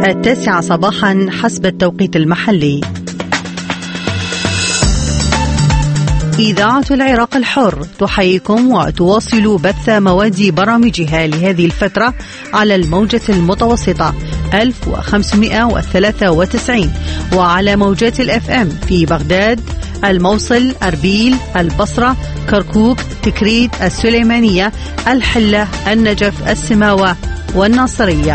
9 صباحا حسب التوقيت المحلي. إذاعة العراق الحر تحييكم وتواصل بث مواد برامجها لهذه الفترة على الموجة المتوسطة 1593 وعلى موجات الFM في بغداد، الموصل، أربيل، البصرة، كركوك، تكريت، السليمانية، الحلة، النجف، السماوة والناصرية.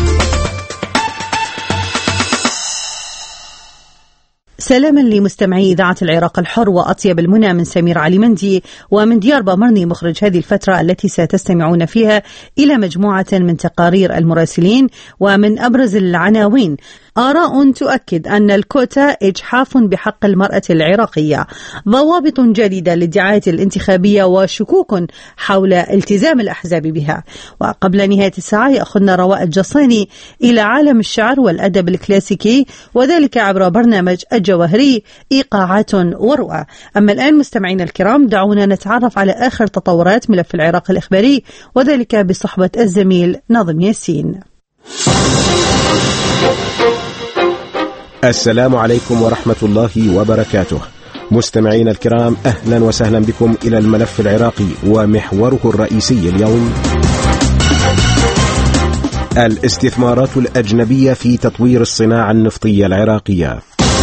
سلاما لمستمعي إذاعة العراق الحر وأطيب المنى من سمير علي مندي ومن ديار بامرني مخرج هذه الفترة التي ستستمعون فيها إلى مجموعة من تقارير المراسلين ومن أبرز العناوين: آراء تؤكد أن الكوتا إجحاف بحق المرأة العراقية، ضوابط جديدة للدعاية الانتخابية وشكوك حول التزام الأحزاب بها. وقبل نهاية الساعة يأخذنا رواء الجصاني إلى عالم الشعر والأدب الكلاسيكي، وذلك عبر برنامج الجواهري إيقاعات ورؤى. أما الآن مستمعينا الكرام، دعونا نتعرف على آخر تطورات ملف العراق الإخباري، وذلك بصحبة الزميل ناظم ياسين. السلام عليكم ورحمة الله وبركاته. مستمعين الكرام، أهلا وسهلا بكم إلى الملف العراقي ومحوره الرئيسي اليوم: الاستثمارات الأجنبية في تطوير الصناعة النفطية العراقية.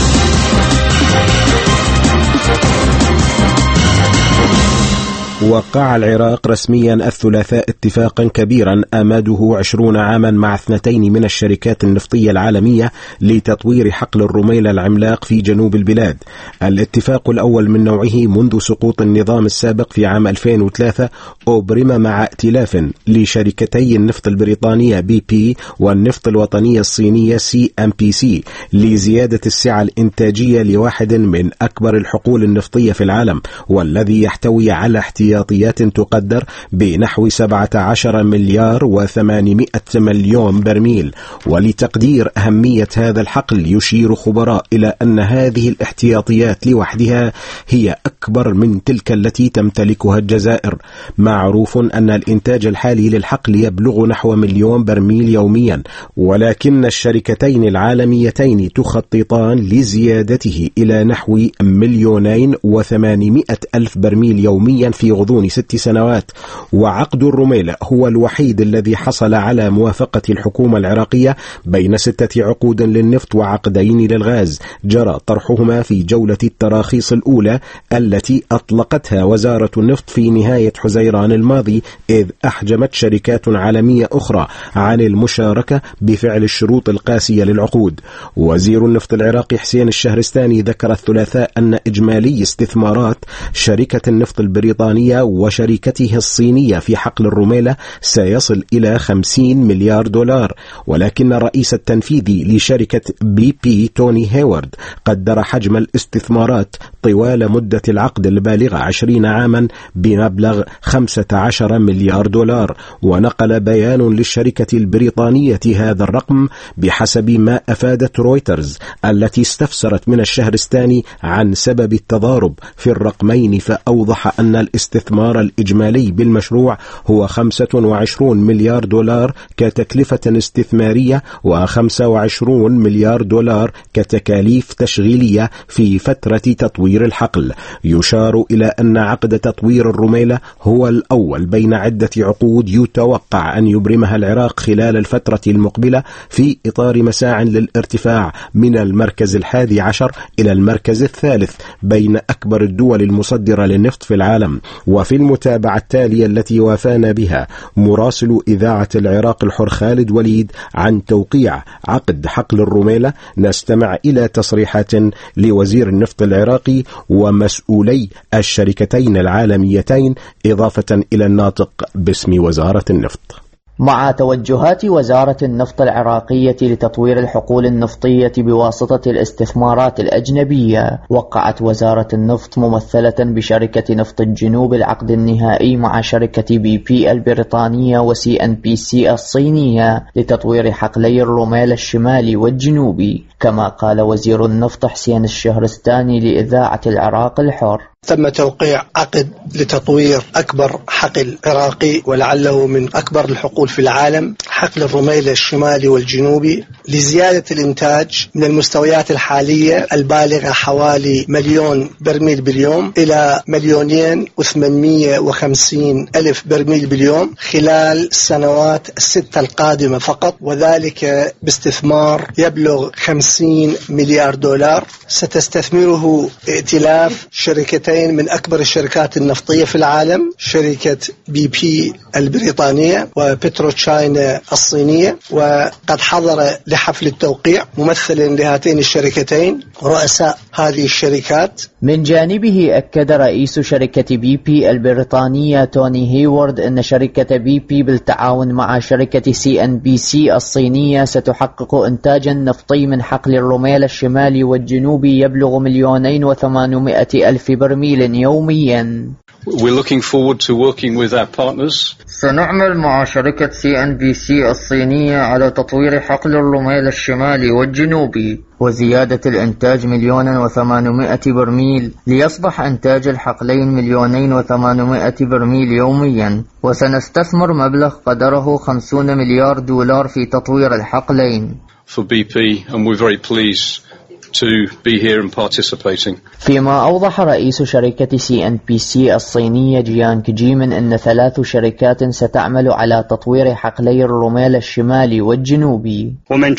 وقع العراق رسميا الثلاثاء اتفاقا كبيرا أمده 20 عاما مع 2 من الشركات النفطية العالمية لتطوير حقل الرميل العملاق في جنوب البلاد. الاتفاق الأول من نوعه منذ سقوط النظام السابق في عام 2003 أبرم مع ائتلاف لشركتي النفط البريطانية BP والنفط الوطنية الصينية CNPC لزيادة السعة الإنتاجية لواحد من أكبر الحقول النفطية في العالم، والذي يحتوي على احتياطيات تقدر بنحو 17 مليار و800 مليون برميل. ولتقدير أهمية هذا الحقل يشير خبراء إلى أن هذه الاحتياطيات لوحدها هي أكبر من تلك التي تمتلكها الجزائر. معروف أن الإنتاج الحالي للحقل يبلغ نحو 1,000,000 برميل يوميا، ولكن الشركتين العالميتين تخططان لزيادته إلى نحو 2,800,000 برميل يوميا في غضون 6 سنوات. وعقد الرميل هو الوحيد الذي حصل على موافقة الحكومة العراقية بين 6 عقود للنفط وعقدين للغاز جرى طرحهما في جولة التراخيص الأولى التي أطلقتها وزارة النفط في نهاية حزيران الماضي، إذ أحجمت شركات عالمية أخرى عن المشاركة بفعل الشروط القاسية للعقود. وزير النفط العراقي حسين الشهرستاني ذكر الثلاثاء أن إجمالي استثمارات شركة النفط البريطانية وشركته الصينية في حقل الرميلة سيصل إلى 50 مليار دولار، ولكن الرئيس التنفيذي لشركة BP توني هيوارد قدر حجم الاستثمارات طوال مدة العقد البالغة 20 عاما بمبلغ 15 مليار دولار. ونقل بيان للشركة البريطانية هذا الرقم بحسب ما أفادت رويترز التي استفسرت من الشهرستاني عن سبب التضارب في الرقمين، فأوضح أن الاستثمار الإجمالي بالمشروع هو 25 مليار دولار كتكلفة استثمارية و25 مليار دولار كتكاليف تشغيلية في فترة تطوير الحقل. يشار إلى أن عقد تطوير الرميلة هو الأول بين عدة عقود يتوقع أن يبرمها العراق خلال الفترة المقبلة في إطار مساع للارتفاع من المركز 11 إلى المركز 3 بين أكبر الدول المصدرة للنفط في العالم. وفي المتابعة التالية التي وافانا بها مراسل إذاعة العراق الحر خالد وليد عن توقيع عقد حقل الرميلة، نستمع إلى تصريحات لوزير النفط العراقي ومسؤولي الشركتين العالميتين إضافة إلى الناطق باسم وزارة النفط. مع توجهات وزارة النفط العراقية لتطوير الحقول النفطية بواسطة الاستثمارات الأجنبية، وقعت وزارة النفط ممثلة بشركة نفط الجنوب العقد النهائي مع شركة BP البريطانية وCNPC الصينية لتطوير حقلي الرميل الشمالي والجنوبي، كما قال وزير النفط حسين الشهرستاني لإذاعة العراق الحر. تم توقيع عقد لتطوير أكبر حقل عراقي ولعله من أكبر الحقول في العالم، حقل الرميلة الشمالي والجنوبي لزيادة الإنتاج من المستويات الحالية البالغة حوالي 1,000,000 برميل باليوم إلى 2,850,000 برميل باليوم خلال السنوات الستة القادمة فقط، وذلك باستثمار يبلغ 50 مليار دولار ستستثمره ائتلاف شركتين من أكبر الشركات النفطية في العالم، شركة BP البريطانية وبترو تشاينا الصينية. وقد حضر لحفل التوقيع ممثل لهاتين الشركتين رؤساء هذه الشركات. من جانبه أكد رئيس شركة BP البريطانية توني هيوارد أن شركة BP بالتعاون مع شركة CNPC الصينية ستحقق إنتاجا نفطي من حقل الرميل الشمالي والجنوبي يبلغ 2,800,000 برميل يوميا. We're looking forward to working with our partners. سنعمل مع شركة CNPC الصينية على تطوير حقل الرميل الشمالي والجنوبي وزيادة الإنتاج 2,800,000 برميل ليصبح إنتاج الحقلين 2,800,000 برميل يوميا، وسنستثمر مبلغ قدره 50 مليار دولار في تطوير الحقلين. For BP, and we're very pleased to be here and participating. فيما أوضح رئيس شركة CNPC الصينية جيانغ جيمن أن 3 شركات ستعمل على تطوير حقلي الرميل الشمالي والجنوبي.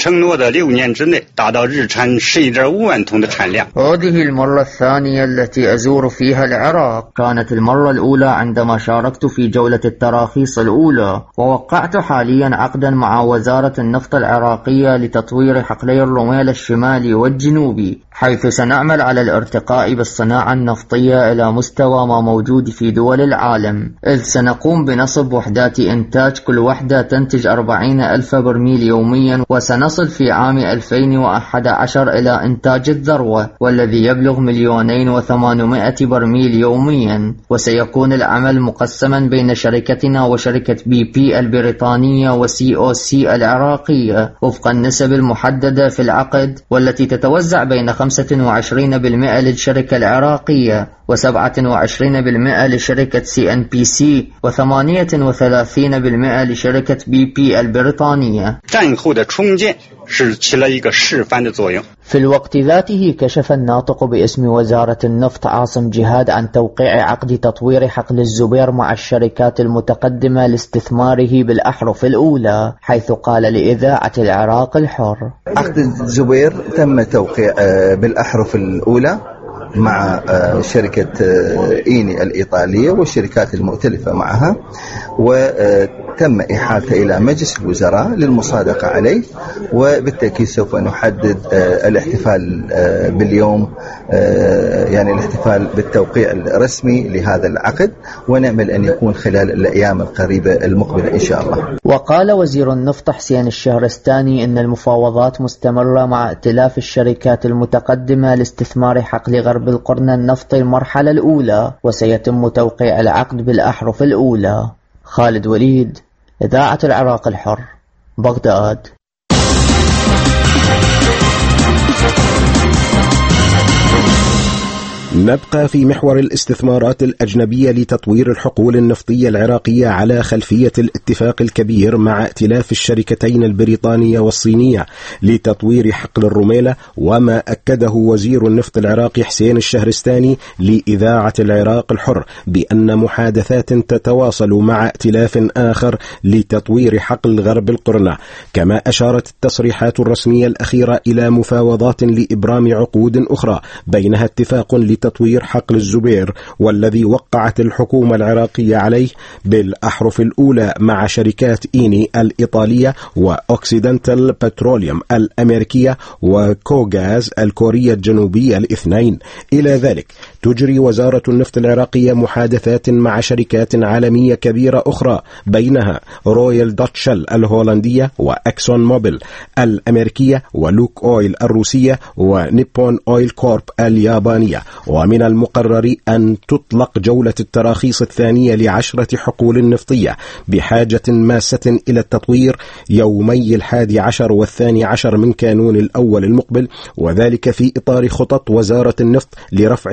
هذه المرة الثانية التي أزور فيها العراق. كانت المرة الأولى عندما شاركت في جولة التراخيص الأولى، ووقعت حاليا عقدا مع وزارة النفط العراقية لتطوير حقلي الرميل الشمالي والجنوبي، حيث سنعمل على الارتقاء بالصناعة النفطية إلى مستوى ما موجود في دول العالم، إذ سنقوم بنصب وحدات إنتاج كل وحدة تنتج 40,000 برميل يوميا، وسنصل في عام 2011 إلى إنتاج الذروة والذي يبلغ 2,800,000 برميل يوميا. وسيكون العمل مقسما بين شركتنا وشركة BP البريطانية وCOC العراقية وفق النسب المحددة في العقد، والتي تتوزع بين 25% للشركة العراقية و27% لشركة CNPC و38% لشركة BP البريطانية. في الوقت ذاته كشف الناطق باسم وزارة النفط عاصم جهاد عن توقيع عقد تطوير حقل الزبير مع الشركات المتقدمة لاستثماره بالأحرف الأولى، حيث قال لإذاعة العراق الحر: عقد الزبير تم توقيع بالأحرف الأولى مع شركة إيني الإيطالية والشركات المؤتلفة معها، وتم إحالته إلى مجلس الوزراء للمصادقة عليه، وبالتأكيد سوف نحدد الاحتفال باليوم، يعني الاحتفال بالتوقيع الرسمي لهذا العقد، ونأمل أن يكون خلال الأيام القريبة المقبلة إن شاء الله. وقال وزير النفط حسين الشهرستاني إن المفاوضات مستمرة مع ائتلاف الشركات المتقدمة لاستثمار حقل غرب القرن النفطي المرحلة الأولى، وسيتم توقيع العقد بالأحرف الأولى. خالد وليد، إذاعة العراق الحر، بغداد. نبقى في محور الاستثمارات الأجنبية لتطوير الحقول النفطية العراقية على خلفية الاتفاق الكبير مع ائتلاف الشركتين البريطانية والصينية لتطوير حقل الرميلة، وما أكده وزير النفط العراقي حسين الشهرستاني لإذاعة العراق الحر بأن محادثات تتواصل مع ائتلاف آخر لتطوير حقل غرب القرنة. كما أشارت التصريحات الرسمية الأخيرة إلى مفاوضات لإبرام عقود أخرى بينها اتفاق لتطوير حقل الزبير والذي وقعت الحكومة العراقية عليه بالأحرف الأولى مع شركات إيني الإيطالية وأوكسيدنتال بتروليوم الأمريكية وكوغاز الكورية الجنوبية الاثنين. إلى ذلك تجري وزارة النفط العراقية محادثات مع شركات عالمية كبيرة أخرى بينها رويال دوتشل الهولندية وأكسون موبيل الأمريكية ولوك أويل الروسية ونيبون أويل كورب اليابانية. ومن المقرر أن تطلق جولة التراخيص الثانية ل10 حقول نفطية بحاجة ماسة إلى التطوير يومي 11 و12 من كانون الأول المقبل، وذلك في إطار خطط وزارة النفط لرفع القدرات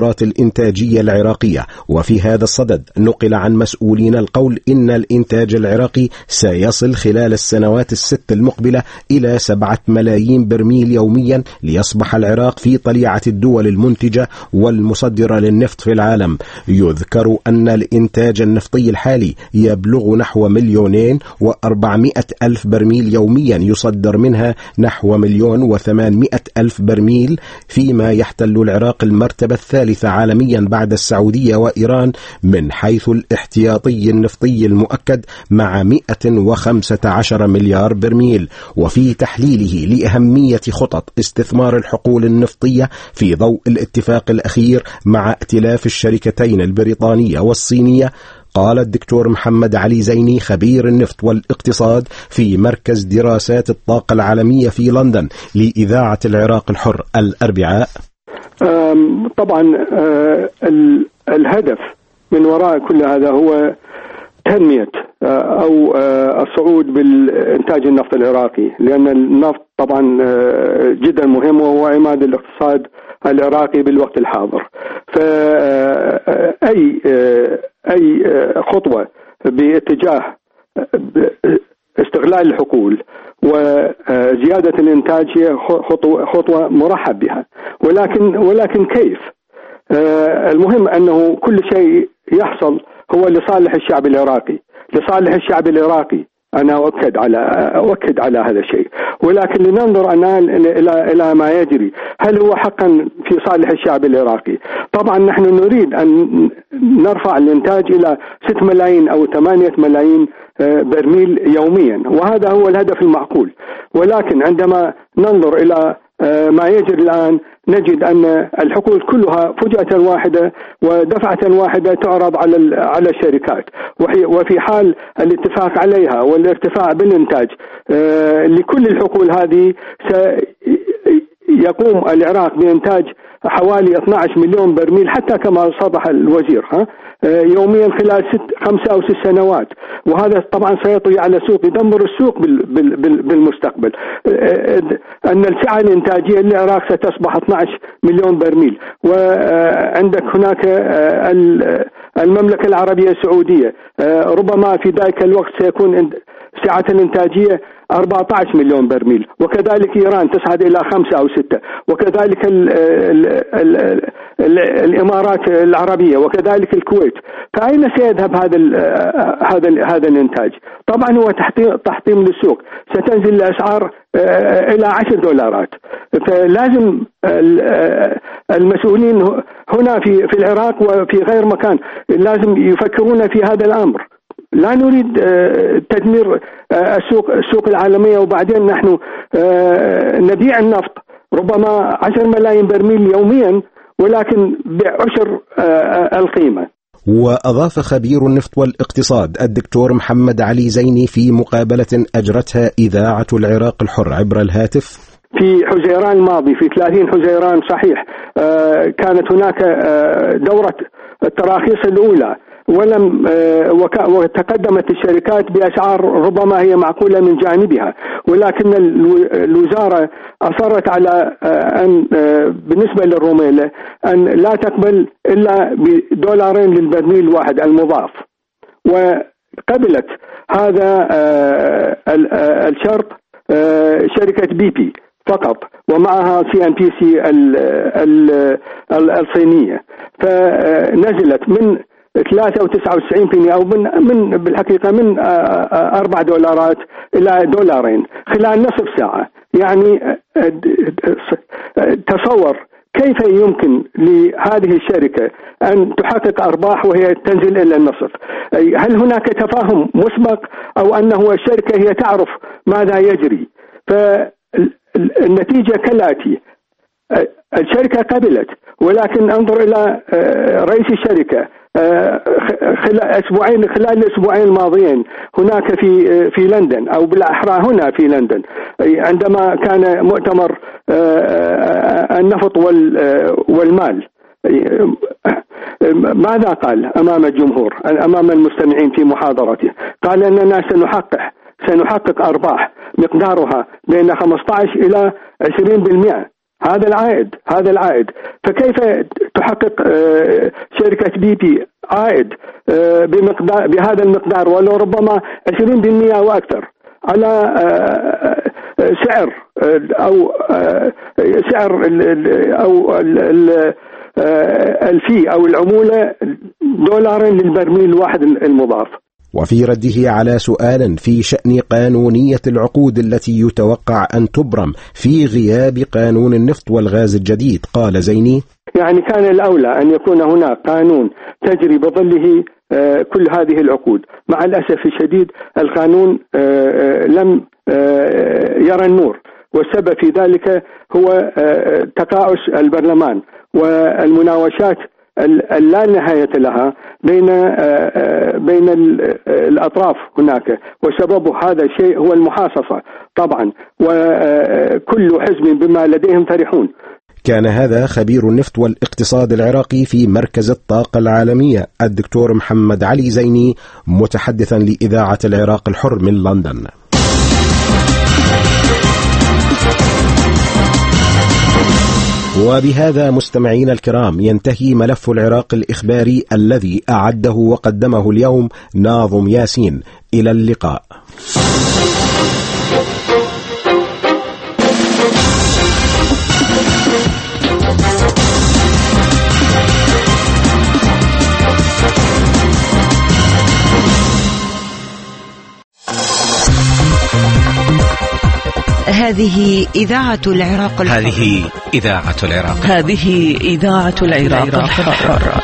القدرات الإنتاجية العراقية. وفي هذا الصدد نقل عن مسؤولين القول إن الإنتاج العراقي سيصل خلال السنوات الست المقبلة إلى 7 ملايين برميل يوميا، ليصبح العراق في طليعة الدول المنتجة والمصدرة للنفط في العالم. يذكر أن الإنتاج النفطي الحالي يبلغ نحو 2,400,000 برميل يوميا، يصدر منها نحو 1,800,000 برميل، فيما يحتل العراق المرتبة الثالثة عالميا بعد السعودية وإيران من حيث الاحتياطي النفطي المؤكد مع 115 مليار برميل. وفي تحليله لأهمية خطط استثمار الحقول النفطية في ضوء الاتفاق الأخير مع ائتلاف الشركتين البريطانية والصينية، قال الدكتور محمد علي زيني خبير النفط والاقتصاد في مركز دراسات الطاقة العالمية في لندن لإذاعة العراق الحر الأربعاء: طبعا الهدف من وراء كل هذا هو تنمية أو الصعود بالإنتاج النفط العراقي، لأن النفط طبعا جدا مهم وهو عماد الاقتصاد العراقي بالوقت الحاضر. فأي خطوة باتجاه استغلال الحقول وزيادة الإنتاج هي خطوة مرحب بها، ولكن كيف؟ المهم أنه كل شيء يحصل هو لصالح الشعب العراقي، لصالح الشعب العراقي. أنا أؤكد على هذا الشيء، ولكن لننظر إلى ما يجري، هل هو حقا في صالح الشعب العراقي؟ طبعا نحن نريد أن نرفع الإنتاج إلى 6 ملايين أو 8 ملايين برميل يوميا، وهذا هو الهدف المعقول. ولكن عندما ننظر إلى ما يجري الآن نجد أن الحقول كلها فجأة واحدة ودفعة واحدة تعرض على الشركات، وفي حال الاتفاق عليها والارتفاع بالإنتاج لكل الحقول هذه سيقوم العراق بإنتاج حوالي 12 مليون برميل حتى كما صرح الوزير يوميا خلال 5 أو 6 سنوات، وهذا طبعا سيطغي على السوق، يدمر السوق بالمستقبل. أن السعة الإنتاجية للعراق ستصبح 12 مليون برميل، وعندك هناك المملكة العربية السعودية ربما في ذلك الوقت سيكون سعة الإنتاجية 14 مليون برميل، وكذلك إيران تصعد إلى 5 أو 6، وكذلك الإمارات العربية، وكذلك الكويت. فأين سيذهب هذا الإنتاج؟ طبعا هو تحطيم للسوق، ستنزل الأسعار إلى $10. فلازم المسؤولين هنا في العراق وفي غير مكان لازم يفكرون في هذا الأمر. لا نريد تدمير السوق العالمية وبعدين نحن نبيع النفط ربما 10 ملايين برميل يوميا ولكن بعشر القيمة. وأضاف خبير النفط والاقتصاد الدكتور محمد علي زيني في مقابلة أجرتها إذاعة العراق الحر عبر الهاتف: في حزيران الماضي في 30 حزيران صحيح كانت هناك دورة التراخيص الأولى، وتقدمت الشركات بأسعار ربما هي معقولة من جانبها، ولكن الوزارة أصرت على أن بالنسبة للروميلة أن لا تقبل إلا $2 للبرميل الواحد المضاف، وقبلت هذا الشرط شركة BP فقط ومعها CNPC الصينية، فنزلت من 93 أو من بالحقيقة من $4 إلى $2 خلال نصف ساعة. يعني تصور كيف يمكن لهذه الشركة أن تحقق أرباح وهي تنزل إلى النصف؟ هل هناك تفاهم مسبق أو أنه الشركة هي تعرف ماذا يجري؟ فالنتيجة كالآتي: الشركة قبلت، ولكن انظر إلى رئيس الشركة خلال الأسبوعين الماضيين هناك في لندن، أو بالأحرى هنا في لندن، عندما كان مؤتمر النفط والمال، ماذا قال أمام الجمهور أمام المستمعين في محاضرته؟ قال أننا سنحقق أرباح مقدارها بين 15 إلى 20%. هذا العائد. فكيف تحقق شركة BP عائد بهذا المقدار ولو ربما 20% وأكثر على سعر أو الفي أو العمولة $1 للبرميل الواحد المضاف. وفي رده على سؤال في شأن قانونية العقود التي يتوقع أن تبرم في غياب قانون النفط والغاز الجديد، قال زيني: يعني كان الأولى أن يكون هناك قانون تجري بظله كل هذه العقود. مع الأسف الشديد القانون لم يرى النور، والسبب في ذلك هو تقاعس البرلمان والمناوشات اللا نهاية لها بين الأطراف هناك، وسبب هذا الشيء هو المحاصصة طبعا، وكل حزب بما لديهم فرحون. كان هذا خبير النفط والاقتصاد العراقي في مركز الطاقة العالمية الدكتور محمد علي زيني، متحدثا لإذاعة العراق الحر من لندن. وبهذا مستمعين الكرام ينتهي ملف العراق الإخباري الذي أعده وقدمه اليوم ناظم ياسين. إلى اللقاء. هذه إذاعة العراق الحر. هذه إذاعة العراق. هذه إذاعة العراق الحر.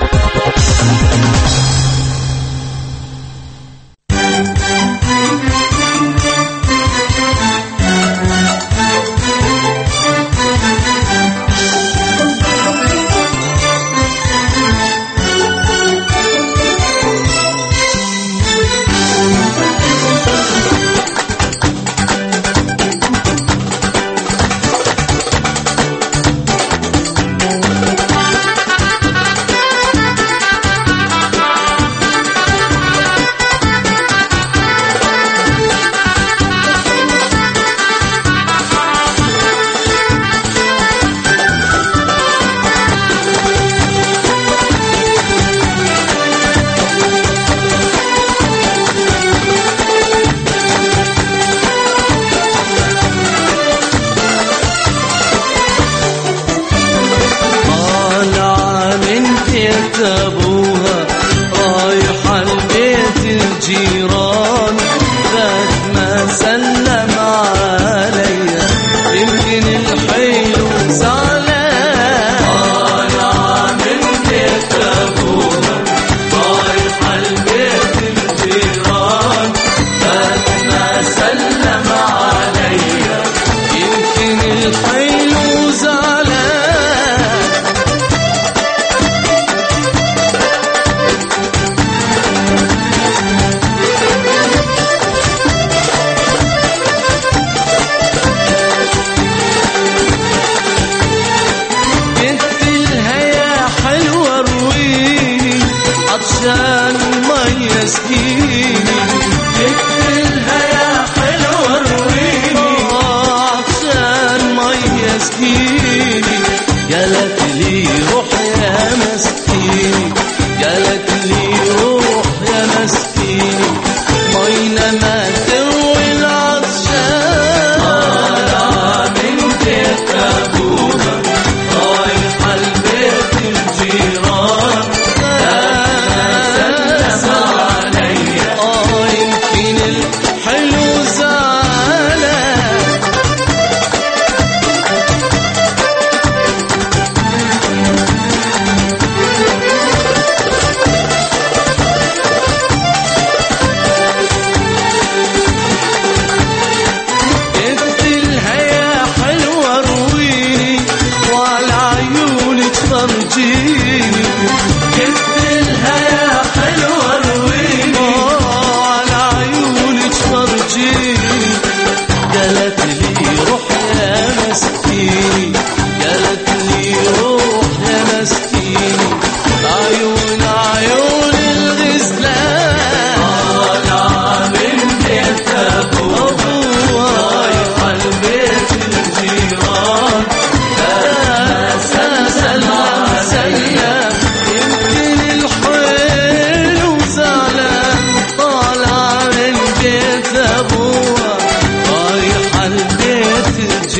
ابوها رايحة البيت الجيران، ذات ما سلم عليا يمكن الحيل وزعلان. طالعة من بيت ابوها رايحة البيت الجيران، ذات ما سلم عليا يمكن الحيل وزعلان. عطشان مي يسقيني، يكفلها يا حلوة رويني. عطشان مي يسقيني، قالت لي روح يا مسكيني، قالت لي روح يا مسكيني، مينا ما تروي العطشان. طالعة من بيت أبوها رايحة البيت الجيران،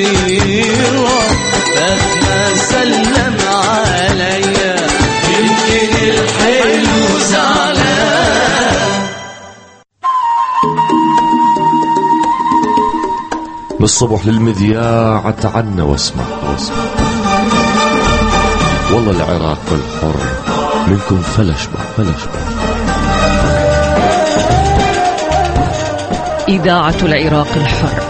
العشيرة فاتها سلم عليا يمكن الحلو زعلان. بالصبح للمذياع اتعنى واسمع والله العراق الحر منكم فلشبع. إذاعة العراق الحر.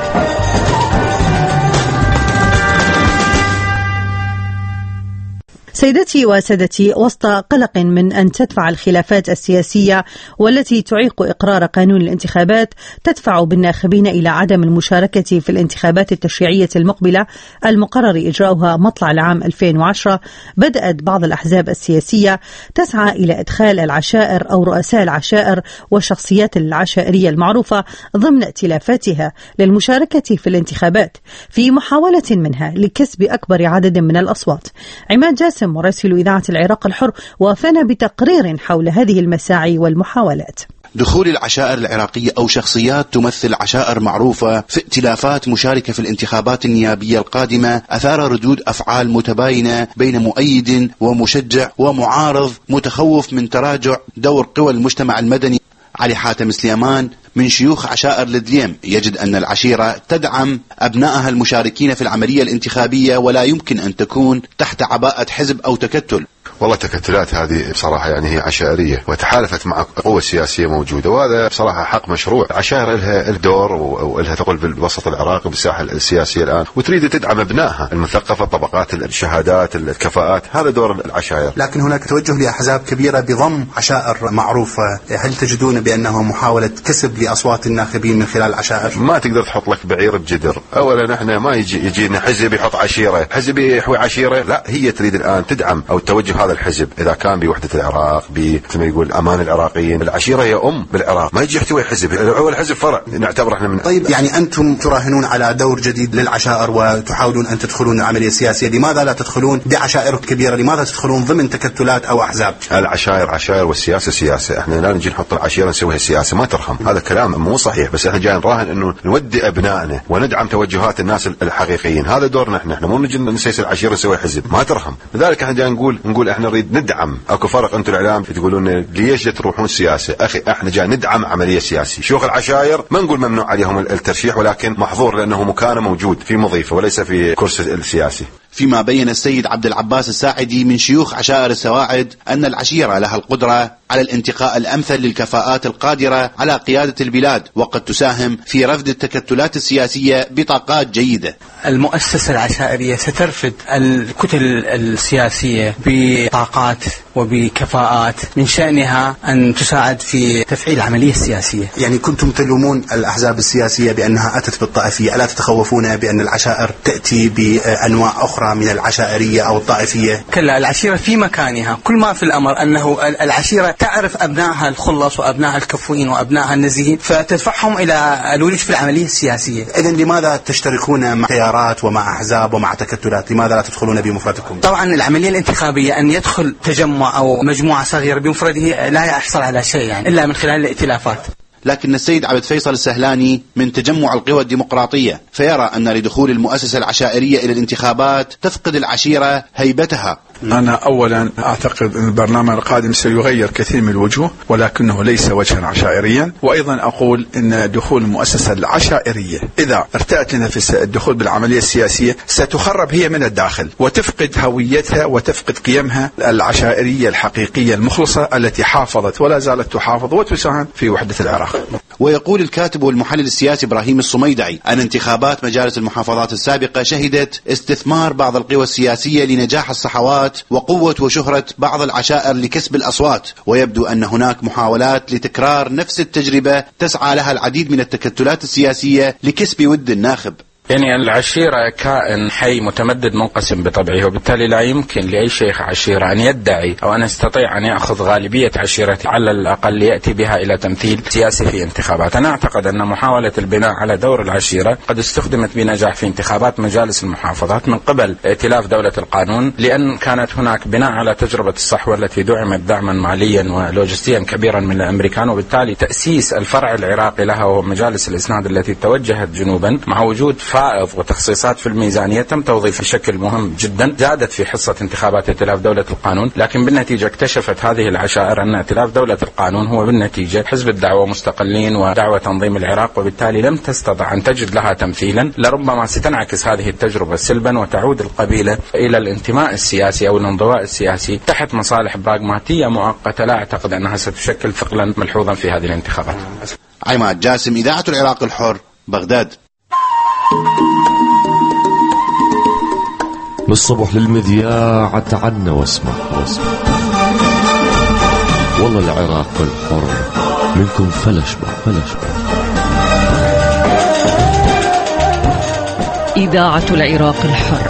سيدتي وسادتي، وسط قلق من أن تدفع الخلافات السياسية والتي تعيق إقرار قانون الانتخابات تدفع بالناخبين إلى عدم المشاركة في الانتخابات التشريعية المقبلة المقرر إجراؤها مطلع العام 2010، بدأت بعض الأحزاب السياسية تسعى إلى إدخال العشائر أو رؤساء العشائر والشخصيات العشائرية المعروفة ضمن ائتلافاتها للمشاركة في الانتخابات في محاولة منها لكسب أكبر عدد من الأصوات. عماد جاسم مراسل إذاعة العراق الحر وافانا بتقرير حول هذه المساعي والمحاولات. دخول العشائر العراقية أو شخصيات تمثل عشائر معروفة في ائتلافات مشاركة في الانتخابات النيابية القادمة أثار ردود أفعال متباينة بين مؤيد ومشجع ومعارض متخوف من تراجع دور قوى المجتمع المدني. علي حاتم سليمان من شيوخ عشائر الدليم يجد أن العشيرة تدعم أبنائها المشاركين في العملية الانتخابية ولا يمكن أن تكون تحت عباءة حزب أو تكتل. والله التكتلات هذه بصراحة يعني هي عشائرية وتحالفت مع قوة سياسية موجودة، وهذا بصراحة حق مشروع. عشائر لها الدور ولها ثقل بالوسط العراقي بالساحة السياسية الآن، وتريد تدعم أبنائها المثقفة، طبقات الشهادات، الكفاءات، هذا دور العشائر. لكن هناك توجه لأحزاب كبيرة بضم عشائر معروفة، هل تجدون بأنه محاولة كسب لأصوات الناخبين من خلال العشائر؟ ما تقدر تحط لك بعير بجدر. أولا نحن ما يجينا حزب يحط عشيرة، حزب يحوي عشيرة، لا، هي تريد الآن تدعم أو التوجه هذا الحزب إذا كان بوحدة العراق مثل يقول أمان العراقيين. العشيرة هي بالعراق، ما يجي يحتوي حزب، هو الحزب فرع نعتبر احنا من. طيب يعني أنتم تراهنون على دور جديد للعشائر وتحاولون أن تدخلون العملية السياسية، لماذا لا تدخلون بعشائر كبيرة؟ لماذا تدخلون ضمن تكتلات أو أحزاب؟ العشائر عشائر والسياسة سياسة، احنا لا نجي نحط العشيرة نسويها سياسة، ما ترحم، هذا كلام مو صحيح. بس احنا جاي نراهن انه نودي ابنائنا وندعم توجهات الناس الحقيقيين، هذا دورنا احنا مو نجي نسيس العشيرة نسوي حزب، ما ترحم. لذلك احنا جاي نقول احنا نريد ندعم. اكو فرق، انتم الاعلام تقولون ليش تروحون سياسة؟ اخي احنا جاي ندعم عملية سياسية. شيوخ العشائر ما نقول ممنوع عليهم الترشيح، ولكن محظور لانه مكانه موجود في مضيفة وليس في كرسي السياسي. فيما بين السيد عبد العباس الساعدي من شيوخ عشائر السواعد أن العشيرة لها القدرة على الانتقاء الأمثل للكفاءات القادرة على قيادة البلاد، وقد تساهم في رفض التكتلات السياسية بطاقات جيدة. المؤسسة العشائرية سترفض الكتل السياسية بطاقات وبكفاءات من شأنها أن تساعد في تفعيل العملية السياسية. يعني كنتم تلومون الأحزاب السياسية بأنها أتت بالطائفية، ألا تتخوفون بأن العشائر تأتي بأنواع أخرى من العشائرية أو الطائفية؟ كلا، العشيرة في مكانها. كل ما في الأمر أنه العشيرة تعرف أبنائها الخلص وأبنائها الكفؤين وأبنائها النزيهين، فتدفعهم إلى الولوج في العملية السياسية. إذن لماذا تشتركون مع تيارات ومع أحزاب ومع تكتلات؟ لماذا لا تدخلون بمفردكم؟ طبعا العملية الانتخابية أن يدخل تجمع أو مجموعة صغيرة بمفرده لا يحصل على شيء يعني إلا من خلال الائتلافات. لكن السيد عبد فيصل السهلاني من تجمع القوى الديمقراطية فيرى أن لدخول المؤسسة العشائرية إلى الانتخابات تفقد العشيرة هيبتها. أنا أولا أعتقد أن البرنامج القادم سيغير كثير من الوجوه، ولكنه ليس وجها عشائريا. وأيضا أقول أن دخول المؤسسة العشائرية إذا ارتأت لنفس الدخول بالعملية السياسية ستخرب هي من الداخل وتفقد هويتها وتفقد قيمها العشائرية الحقيقية المخلصة التي حافظت ولا زالت تحافظ وتساهم في وحدة العراق. ويقول الكاتب والمحلل السياسي إبراهيم الصميدعي أن انتخابات مجالس المحافظات السابقة شهدت استثمار بعض القوى السياسية لنجاح الصحوات وقوة وشهرة بعض العشائر لكسب الأصوات، ويبدو أن هناك محاولات لتكرار نفس التجربة تسعى لها العديد من التكتلات السياسية لكسب ود الناخب. يعني العشيرة كائن حي متمدد منقسم بطبعه، وبالتالي لا يمكن لأي شيخ عشيرة أن يدعي أو أن يستطيع أن يأخذ غالبية عشيرته على الأقل يأتي بها إلى تمثيل سياسي في انتخابات. أنا أعتقد أن محاولة البناء على دور العشيرة قد استخدمت بنجاح في انتخابات مجالس المحافظات من قبل ائتلاف دولة القانون، لأن كانت هناك بناء على تجربة الصحوة التي دعمت دعما ماليا ولوجستيا كبيرا من الأمريكان، وبالتالي تأسيس الفرع العراقي لها ومجالس الإسناد التي توجهت جنوبا مع وجود فرائض وتخصيصات في الميزانية تم توظيفها بشكل مهم جدا، زادت في حصة انتخابات ائتلاف دولة القانون، لكن بالنتيجة اكتشفت هذه العشائر أن ائتلاف دولة القانون هو بالنتيجة حزب الدعوة مستقلين ودعوة تنظيم العراق، وبالتالي لم تستطع أن تجد لها تمثيلا. لربما ستنعكس هذه التجربة سلبا وتعود القبيلة إلى الانتماء السياسي أو الانضواء السياسي تحت مصالح براغماتية مؤقتة، لا أعتقد أنها ستشكل ثقلا ملحوظا في هذه الانتخابات. عماد جاسم، إذاعة العراق الحر، بغداد. من الصبح للمذياع تعنا واسمع والله العراق الحر منكم فلش بح. إذاعة العراق الحر.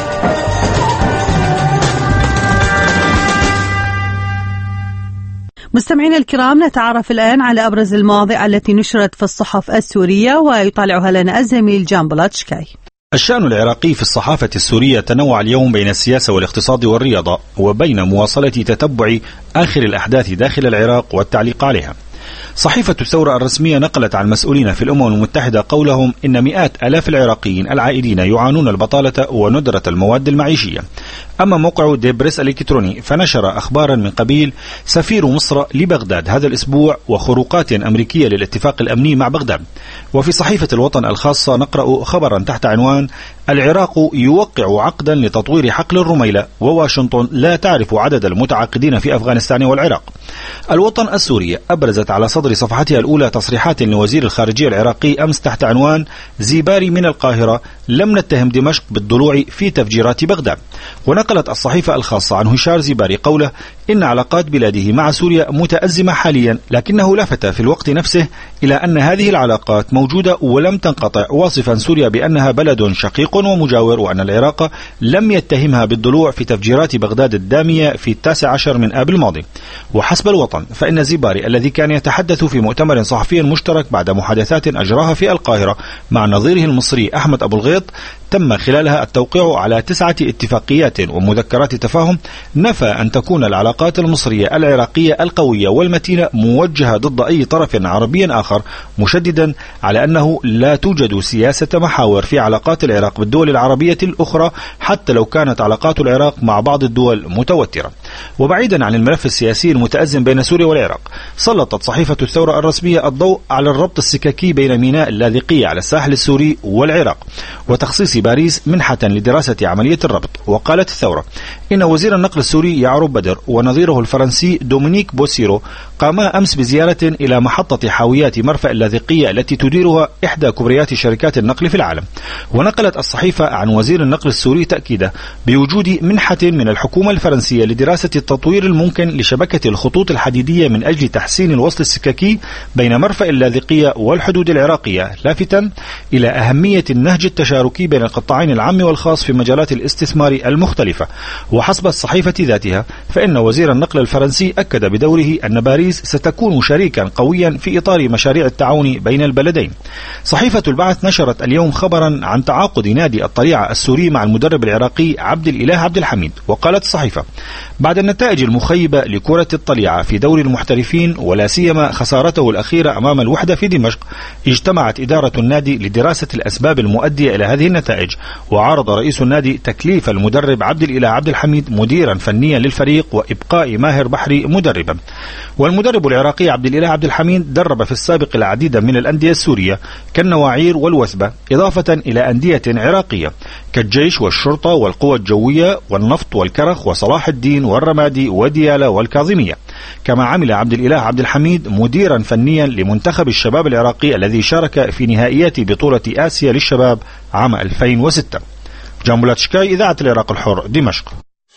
مستمعينا الكرام، نتعرف الآن على أبرز المواضيع التي نشرت في الصحف السورية ويطالعها لنا الزميل جان بولاتشكاي. الشأن العراقي في الصحافة السورية تنوع اليوم بين السياسة والاقتصاد والرياضة، وبين مواصلة تتبع آخر الأحداث داخل العراق والتعليق عليها. صحيفة الثورة الرسمية نقلت عن مسؤولين في الأمم المتحدة قولهم إن مئات آلاف العراقيين العائدين يعانون البطالة وندرة المواد المعيشية. أما موقع ديبريس الإلكتروني فنشر أخبارا من قبيل سفير مصر لبغداد هذا الأسبوع وخروقات أمريكية للاتفاق الأمني مع بغداد. وفي صحيفة الوطن الخاصة نقرأ خبرا تحت عنوان العراق يوقع عقدا لتطوير حقل الرميلة وواشنطن لا تعرف عدد المتعاقدين في أفغانستان والعراق. الوطن السورية أبرزت على صدر صفحتها الأولى تصريحات لوزير الخارجية العراقي أمس تحت عنوان زيباري من القاهرة لم نتهم دمشق بالضلوع في تفجيرات بغداد. ونقلت الصحيفة الخاصة عن هشار زيباري قوله إن علاقات بلاده مع سوريا متأزمة حاليا، لكنه لفت في الوقت نفسه إلى أن هذه العلاقات موجودة ولم تنقطع، واصفا سوريا بأنها بلد شقيق ومجاور، وأن العراق لم يتهمها بالضلوع في تفجيرات بغداد الدامية في 19 من آب الماضي. وحسب الوطن فإن زيباري الذي كان يتحدث في مؤتمر صحفي مشترك بعد محادثات أجراها في القاهرة مع نظيره المصري أحمد أبو الغيط تم خلالها التوقيع على 9 اتفاقيات ومذكرات تفاهم نفى أن تكون العلاقات المصرية العراقية القوية والمتينة موجهة ضد أي طرف عربي آخر، مشددا على أنه لا توجد سياسة محاور في علاقات العراق بالدول العربية الأخرى حتى لو كانت علاقات العراق مع بعض الدول متوترة. وبعيدا عن الملف السياسي المتأزم بين سوريا والعراق، سلطت صحيفة الثورة الرسمية الضوء على الربط السككي بين ميناء اللاذقية على الساحل السوري والعراق وتخصيص باريس منحة لدراسة عملية الربط. وقالت الثورة إن وزير النقل السوري يعروب بدر ونظيره الفرنسي دومينيك بوسيرو قاما أمس بزيارة إلى محطة حاويات مرفأ اللاذقية التي تديرها إحدى كبريات شركات النقل في العالم. ونقلت الصحيفة عن وزير النقل السوري تأكيده بوجود منحة من الحكومة الفرنسية لدراسة التطوير الممكن لشبكة الخطوط الحديدية من أجل تحسين الوصل السككي بين مرفأ اللاذقية والحدود العراقية، لافتا إلى أهمية النهج التشاركي بين القطاعين العام والخاص في مجالات الاستثمار المختلفة. وحسب الصحيفة ذاتها فإن وزير النقل الفرنسي أكد بدوره أن باريس ستكون شريكا قويا في إطار مشاريع التعاون بين البلدين. صحيفة البعث نشرت اليوم خبرا عن تعاقد نادي الطليعة السوري مع المدرب العراقي عبد الإله عبد الحميد. وقالت الصحيفة بعد النتائج المخيبة لكرة الطليعة في دوري المحترفين ولا سيما خسارته الأخيرة أمام الوحدة في دمشق، اجتمعت إدارة النادي لدراسة الأسباب المؤدية إلى هذه النتائج. وعرض رئيس النادي تكليف المدرب عبد الإله عبد الحميد مديرا فنيا للفريق وإبقاء ماهر بحري مدربا. والمدرب العراقي عبد الإله عبد الحميد درب في السابق العديد من الأندية السورية كالنواعير والوثبة، إضافة إلى أندية عراقية كالجيش والشرطة والقوى الجوية والنفط والكرخ وصلاح الدين والرمادي وديالى والكاظمية. كما عمل عبد الإله عبد الحميد مديرا فنيا لمنتخب الشباب العراقي الذي شارك في نهائيات بطولة آسيا للشباب عام 2006. جان بولاتشكاي، إذاعة العراق الحر، دمشق.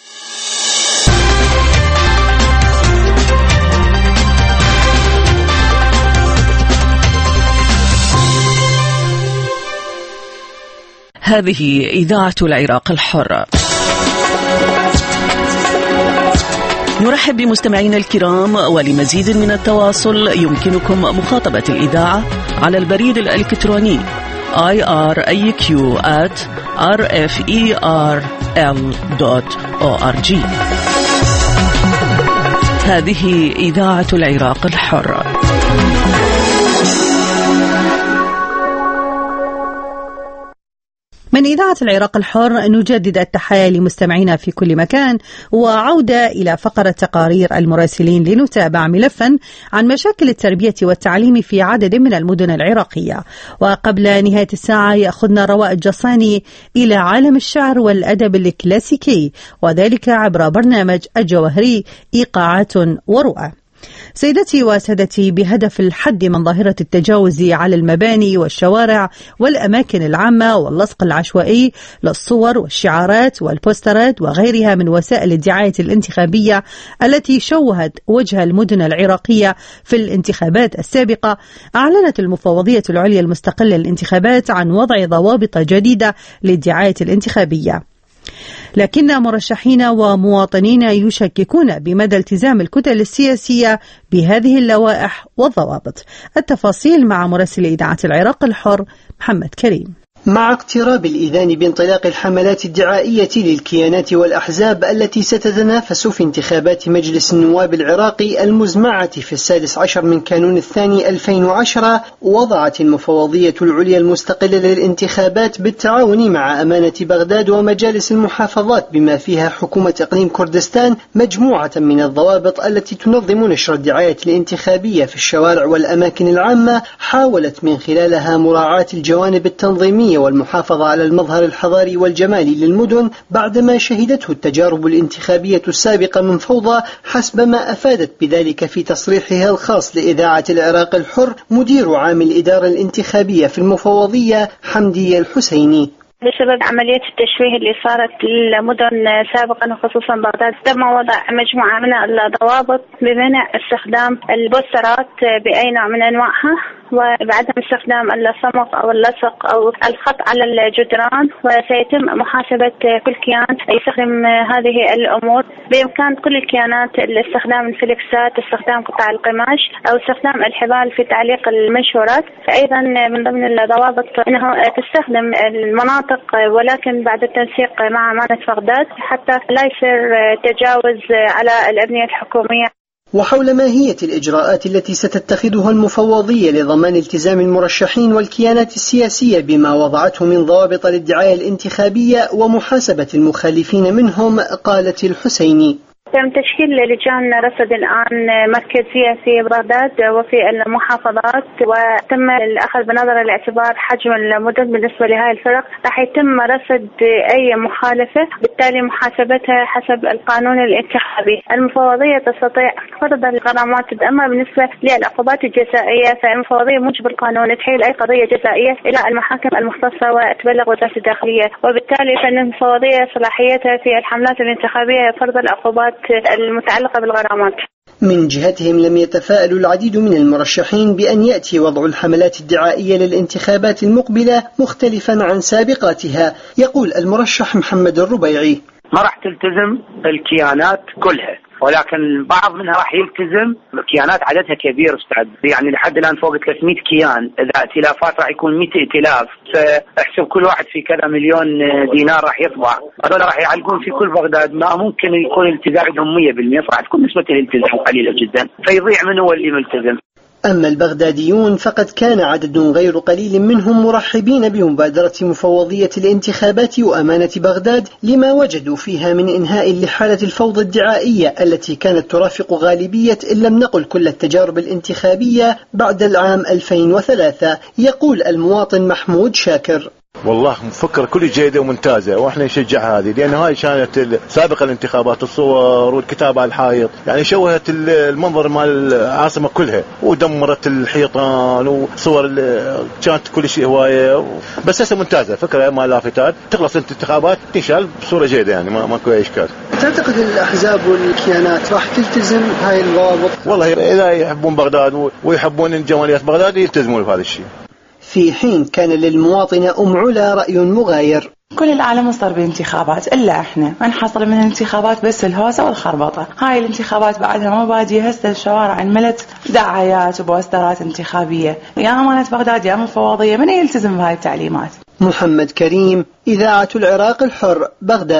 هذه إذاعة العراق الحر. نرحب بمستمعينا الكرام، ولمزيد من التواصل يمكنكم مخاطبة الإذاعة على البريد الإلكتروني iraq@rferl.org. هذه إذاعة العراق الحر. من إذاعة العراق الحر نجدد التحية لمستمعينا في كل مكان، وعودة إلى فقرة تقارير المراسلين لنتابع ملفا عن مشاكل التربية والتعليم في عدد من المدن العراقية. وقبل نهاية الساعة يأخذنا رواء الجصاني إلى عالم الشعر والأدب الكلاسيكي، وذلك عبر برنامج الجوهري إيقاعات ورؤى. سيدتي وسادتي، بهدف الحد من ظاهرة التجاوز على المباني والشوارع والأماكن العامة واللصق العشوائي للصور والشعارات والبوسترات وغيرها من وسائل الدعاية الانتخابية التي شوهت وجه المدن العراقية في الانتخابات السابقة، أعلنت المفوضية العليا المستقلة للانتخابات عن وضع ضوابط جديدة للدعاية الانتخابية. لكن مرشحين ومواطنين يشككون بمدى التزام الكتل السياسية بهذه اللوائح والضوابط. التفاصيل مع مراسل إذاعة العراق الحر محمد كريم. مع اقتراب الإذان بانطلاق الحملات الدعائية للكيانات والأحزاب التي ستتنافس في انتخابات مجلس النواب العراقي المزمعة في 16 من كانون الثاني 2010، وضعت المفوضية العليا المستقلة للانتخابات بالتعاون مع أمانة بغداد ومجالس المحافظات بما فيها حكومة إقليم كردستان مجموعة من الضوابط التي تنظم نشر الدعاية الانتخابية في الشوارع والأماكن العامة، حاولت من خلالها مراعاة الجوانب التنظيمية والمحافظة على المظهر الحضاري والجمالي للمدن بعدما شهدته التجارب الانتخابية السابقة من فوضى، حسب ما أفادت بذلك في تصريحها الخاص لإذاعة العراق الحر مدير عام الإدارة الانتخابية في المفوضية حمدية الحسيني. بسبب عملية التشويه اللي صارت للمدن سابقا وخصوصا بغداد، تم وضع مجموعة من الضوابط بمنع استخدام البوسترات بأي نوع من أنواعها، وبعدم استخدام الصمغ أو اللصق أو الخط على الجدران، وسيتم محاسبة كل كيان يستخدم هذه الأمور. بإمكان كل الكيانات استخدام الفلكسات، استخدام قطع القماش أو استخدام الحبال في تعليق المنشورات. أيضا من ضمن الضوابط أنه تستخدم المناطق ولكن بعد التنسيق مع أمانة بغداد حتى لا يصير تجاوز على الأبنية الحكومية. وحول ماهية الإجراءات التي ستتخذها المفوضية لضمان التزام المرشحين والكيانات السياسية بما وضعته من ضوابط للدعاية الانتخابية ومحاسبة المخالفين منهم، قالت الحسيني: تم تشكيل لجان رصد الآن مركزية في بغداد وفي المحافظات، وتم الأخذ بنظر الاعتبار حجم المدن بالنسبة لهذه الفرق. راح يتم رصد أي مخالفة، بالتالي محاسبتها حسب القانون الانتخابي. المفوضية تستطيع فرض الغرامات، أما بالنسبة للعقوبات الجزائية فالمفوضية موجب القانون تحيل أي قضية جزائية إلى المحاكم المختصة وتبلغ وزارة الداخلية، وبالتالي فإن المفوضية صلاحيتها في الحملات الانتخابية فرض العقوبات المتعلقة بالغرامات. من جهتهم لم يتفائل العديد من المرشحين بأن يأتي وضع الحملات الدعائية للانتخابات المقبلة مختلفا عن سابقاتها. يقول المرشح محمد الربيعي: ما راح تلتزم الكيانات كلها، ولكن بعض منها راح يلتزم. كيانات عددها كبير استاذ، يعني لحد الان فوق 300 كيان، اذا ائتلافات راح يكون 100 ائتلاف، فاحسب كل واحد في كذا مليون دينار راح يطبع، هذول راح يعلقون في كل بغداد، ما ممكن يكون الالتزام عندهم 100%، راح تكون نسبة الالتزام قليلة جدا، فيضيع من هو اللي ملتزم. أما البغداديون فقد كان عدد غير قليل منهم مرحبين بمبادرة مفوضية الانتخابات وأمانة بغداد لما وجدوا فيها من إنهاء لحالة الفوضى الدعائية التي كانت ترافق غالبية إن لم نقل كل التجارب الانتخابية بعد العام 2003. يقول المواطن محمود شاكر: والله فكرة كل جيدة وممتازة، واحنا نشجع هذه، لأن هاي كانت سابق الانتخابات الصور والكتابة على الحائط، يعني شوهت المنظر مال العاصمة كلها ودمرت الحيطان وصور، كانت كل شيء هواية، بس هسه ممتازة، فكرة ما لافتات، تخلص الانتخابات تنشال بصورة جيدة، يعني ماكو أي إشكال. تعتقد الأحزاب والكيانات راح تلتزم هاي الضوابط؟ والله إذا يحبون بغداد ويحبون جماليات بغداد يلتزمون بهذا الشيء. في حين كان للمواطنة أم علا رأي مغاير: كل العالم صار بانتخابات إلا إحنا، ما نحصل من الانتخابات بس الهوسة والخربطة. هاي الانتخابات بعدها ما بادي، هسه الشوارع انملت دعايات وبوسترات انتخابية. يا أمانة بغداد يا مفوضية، من يلتزم بهاي التعليمات؟ محمد كريم، إذاعة العراق الحر، بغداد.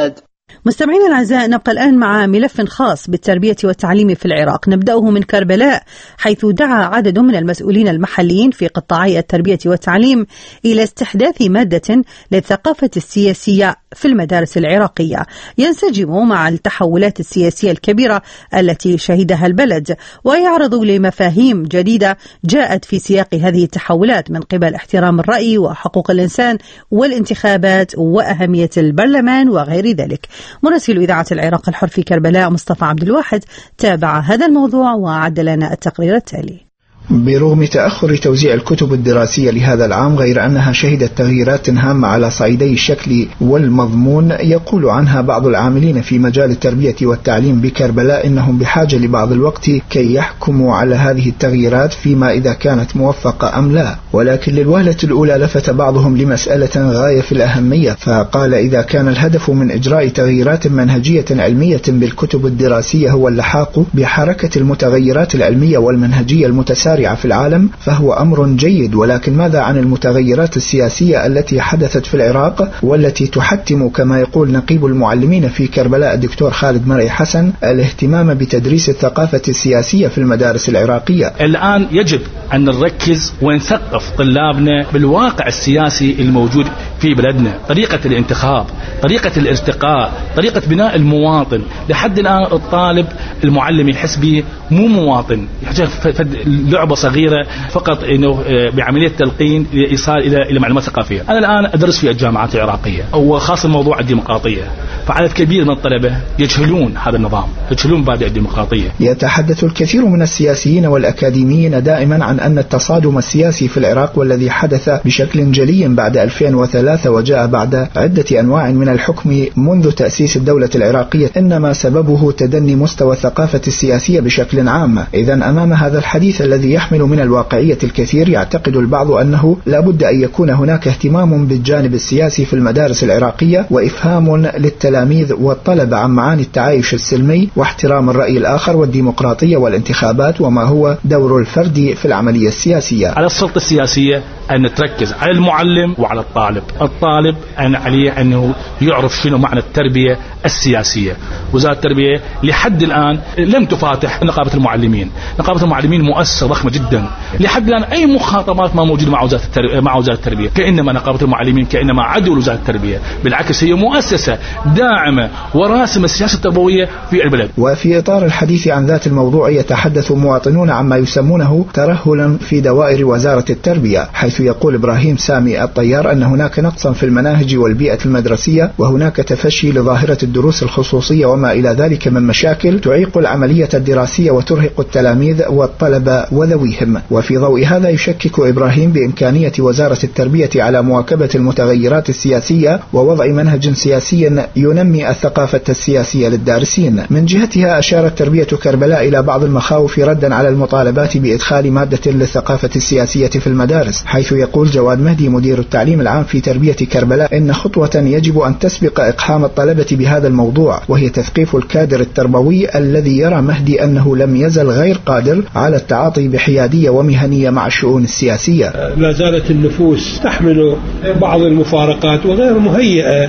مستمعينا الأعزاء، نبقى الآن مع ملف خاص بالتربية والتعليم في العراق، نبدأه من كربلاء، حيث دعا عدد من المسؤولين المحليين في قطاعي التربية والتعليم إلى استحداث مادة للثقافة السياسية في المدارس العراقية ينسجم مع التحولات السياسية الكبيرة التي شهدها البلد، ويعرض لمفاهيم جديدة جاءت في سياق هذه التحولات من قبل احترام الرأي وحقوق الإنسان والانتخابات وأهمية البرلمان وغير ذلك. مراسل إذاعة العراق الحر في كربلاء مصطفى عبد الواحد تابع هذا الموضوع وأعد لنا التقرير التالي. برغم تأخر توزيع الكتب الدراسية لهذا العام، غير أنها شهدت تغييرات هامة على صعيدي الشكل والمضمون، يقول عنها بعض العاملين في مجال التربية والتعليم بكربلاء إنهم بحاجة لبعض الوقت كي يحكموا على هذه التغييرات فيما إذا كانت موفقة أم لا. ولكن للوهلة الأولى لفت بعضهم لمسألة غاية في الأهمية، فقال إذا كان الهدف من إجراء تغييرات منهجية علمية بالكتب الدراسية هو اللحاق بحركة المتغيرات العلمية والمنهجية المتسارعة في العالم فهو أمر جيد، ولكن ماذا عن المتغيرات السياسية التي حدثت في العراق والتي تحتم كما يقول نقيب المعلمين في كربلاء الدكتور خالد مرعي حسن الاهتمام بتدريس الثقافة السياسية في المدارس العراقية؟ الآن يجب أن نركز ونثقف طلابنا بالواقع السياسي الموجود في بلدنا، طريقة الانتخاب، طريقة الارتقاء، طريقة بناء المواطن. لحد الآن الطالب المعلم يحس به مو مواطن، يحتاج لعبة صغيرة فقط إنه بعملية تلقين إيصال إلى معلومات ثقافية. أنا الآن أدرس في الجامعات العراقية وخاصة موضوع الديمقراطية، فعدد كبير من الطلبة يجهلون هذا النظام، يجهلون مبادئ الديمقراطية. يتحدث الكثير من السياسيين والأكاديميين دائما عن أن التصادم السياسي في العراق والذي حدث بشكل جلي بعد 2003 وجاء بعد عدة أنواع من الحكم منذ تأسيس الدولة العراقية إنما سببه تدني مستوى الثقافة السياسية بشكل عام. إذن أمام هذا الحديث الذي يحمل من الواقعية الكثير، يعتقد البعض أنه لا بد أن يكون هناك اهتمام بالجانب السياسي في المدارس العراقية وإفهام للتلاميذ والطلبة عن معاني التعايش السلمي واحترام الرأي الآخر والديمقراطية والانتخابات وما هو دور الفرد في العملية السياسية. على السلطة السياسية أن تركز على المعلم وعلى الطالب أن عليه أنه يعرف شنو معنى التربية السياسية. وزارة التربية لحد الآن لم تفاتح نقابة المعلمين. نقابة المعلمين مؤسسة ضخمة جدا، لحد الآن أي مخاطبات ما موجودة مع وزارة التربية، كأنما نقابة المعلمين كأنما عدو وزارة التربية. بالعكس هي مؤسسة داعمة وراسمة السياسة التربوية في البلد. وفي إطار الحديث عن ذات الموضوع يتحدث مواطنون عما يسمونه ترهلا في دوائر وزارة التربية، حيث يقول إبراهيم سامي الطيار أن هناك نقصا في المناهج والبيئة المدرسية، وهناك تفشي لظاهرة الدروس الخصوصية وما إلى ذلك من مشاكل تعيق العملية الدراسية وترهق التلاميذ والطلبة وذويهم. وفي ضوء هذا يشكك إبراهيم بإمكانية وزارة التربية على مواكبة المتغيرات السياسية ووضع منهج سياسي ينمي الثقافة السياسية للدارسين. من جهتها أشارت تربية كربلاء إلى بعض المخاوف ردا على المطالبات بإدخال مادة للثقافة السياسية في المدارس، حيث يقول جواد مهدي مدير التعليم العام في تربية كربلاء إن خطوة يجب أن تسبق إقحام الطلبة بهذا الموضوع، وهي تثقيف الكادر التربوي الذي يرى مهدي أنه لم يزل غير قادر على التعاطي بحيادية ومهنية مع الشؤون السياسية. لا زالت النفوس تحمل بعض المفارقات وغير مهيئة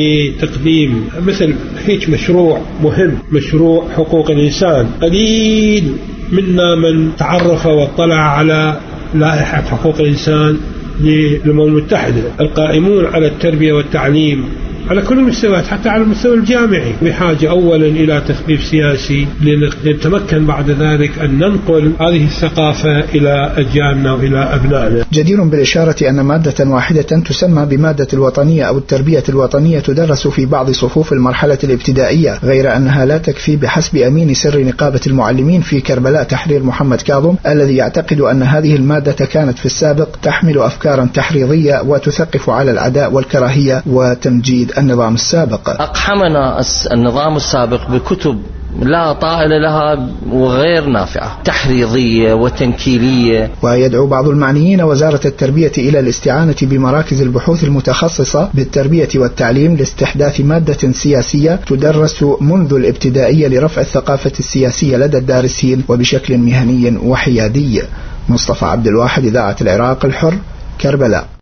لتقديم مثل هيك مشروع مهم، مشروع حقوق الإنسان. قليل منا من تعرف واطلع على لائحة حقوق الإنسان للأمم المتحدة. القائمون على التربية والتعليم على كل المستويات حتى على المستوى الجامعي بحاجة أولا إلى تثقيف سياسي لنتمكن بعد ذلك أن ننقل هذه الثقافة إلى أجيالنا وإلى أبنائنا. جدير بالإشارة أن مادة واحدة تسمى بمادة الوطنية أو التربية الوطنية تدرس في بعض صفوف المرحلة الابتدائية، غير أنها لا تكفي بحسب أمين سر نقابة المعلمين في كربلاء تحرير محمد كاظم، الذي يعتقد أن هذه المادة كانت في السابق تحمل أفكارا تحريضية وتثقف على العداء والكراهية وتمجيد النظام السابق. أقحمنا النظام السابق بكتب لا طائل لها وغير نافعة، تحريضية وتنكيلية. ويدعو بعض المعنيين وزارة التربية إلى الاستعانة بمراكز البحوث المتخصصة بالتربية والتعليم لاستحداث مادة سياسية تدرس منذ الابتدائية لرفع الثقافة السياسية لدى الدارسين وبشكل مهني وحيادي. مصطفى عبد الواحد، إذاعة العراق الحر، كربلاء.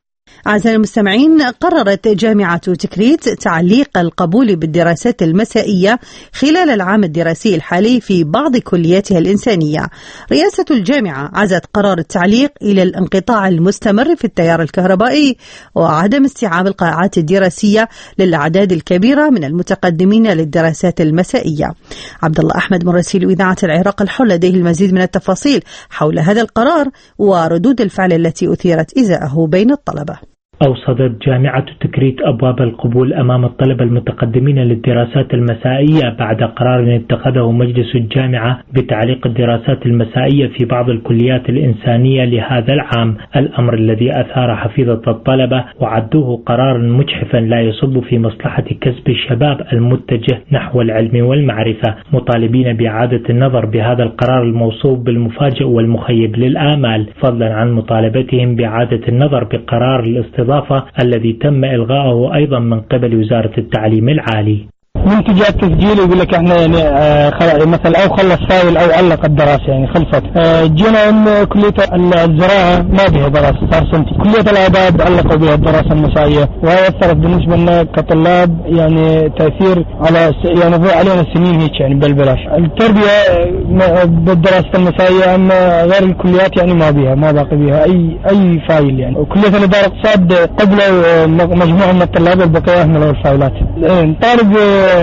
أعزائي المستمعين، قررت جامعة تكريت تعليق القبول بالدراسات المسائية خلال العام الدراسي الحالي في بعض كلياتها الإنسانية. رئاسة الجامعة عزت قرار التعليق إلى الانقطاع المستمر في التيار الكهربائي وعدم استيعاب القاعات الدراسية للأعداد الكبيرة من المتقدمين للدراسات المسائية. عبد الله أحمد مراسل إذاعة العراق الحر لديه المزيد من التفاصيل حول هذا القرار وردود الفعل التي أثيرت إزاءه بين الطلبة. أوصدت جامعة تكريت أبواب القبول أمام الطلبة المتقدمين للدراسات المسائية بعد قرار اتخذه مجلس الجامعة بتعليق الدراسات المسائية في بعض الكليات الإنسانية لهذا العام، الأمر الذي أثار حفيظة الطلبة وعدوه قرارا مجحفا لا يصب في مصلحة كسب الشباب المتجه نحو العلم والمعرفة، مطالبين بإعادة النظر بهذا القرار الموصوف بالمفاجئ والمخيب للآمال، فضلا عن مطالبتهم بإعادة النظر بقرار الاستضافة الذي تم إلغاؤه أيضا من قبل وزارة التعليم العالي. منتجات تسجيل يقول لك احنا يعني مثلا او خلص فايل او علق الدراسه يعني خلصت. جينا ان كليه الزراعه ما بها دراسه صار سنتي، كليه الاداب علقوا بها الدراسه المسائيه، وهي اثرت بالنسبه لنا كطلاب يعني تاثير على يعني علينا سنين هيك يعني بالبلاش. التربيه بالدراسه المسائيه اما غير الكليات يعني ما بها ما باقي بها اي فايل يعني. وكليه الاداره الاقتصاد قبلوا مجموعه من الطلاب البقيه اهملوا الفايلات. طالب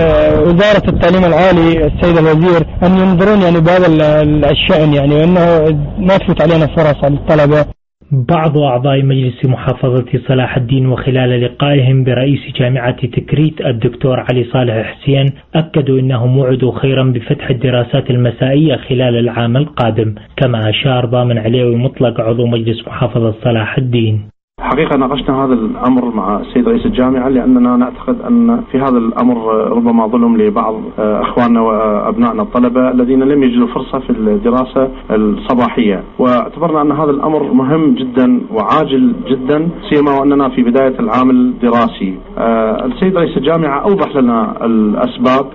وزارة التعليم العالي السيد الوزير أن ينظرون يعني بهذا الشأن يعني وأنه ما تفوت علينا فرص للطلبة. بعض أعضاء مجلس محافظة صلاح الدين وخلال لقائهم برئيس جامعة تكريت الدكتور علي صالح حسين أكدوا أنهم وعدوا خيرا بفتح الدراسات المسائية خلال العام القادم، كما أشار ضامن عليوي مطلق عضو مجلس محافظة صلاح الدين. حقيقة ناقشنا هذا الأمر مع السيد رئيس الجامعة لأننا نعتقد أن في هذا الأمر ربما ظلم لبعض أخواننا وأبنائنا الطلبة الذين لم يجدوا فرصة في الدراسة الصباحية، واعتبرنا أن هذا الأمر مهم جدا وعاجل جدا سيما وأننا في بداية العام الدراسي. السيد رئيس الجامعة أوضح لنا الأسباب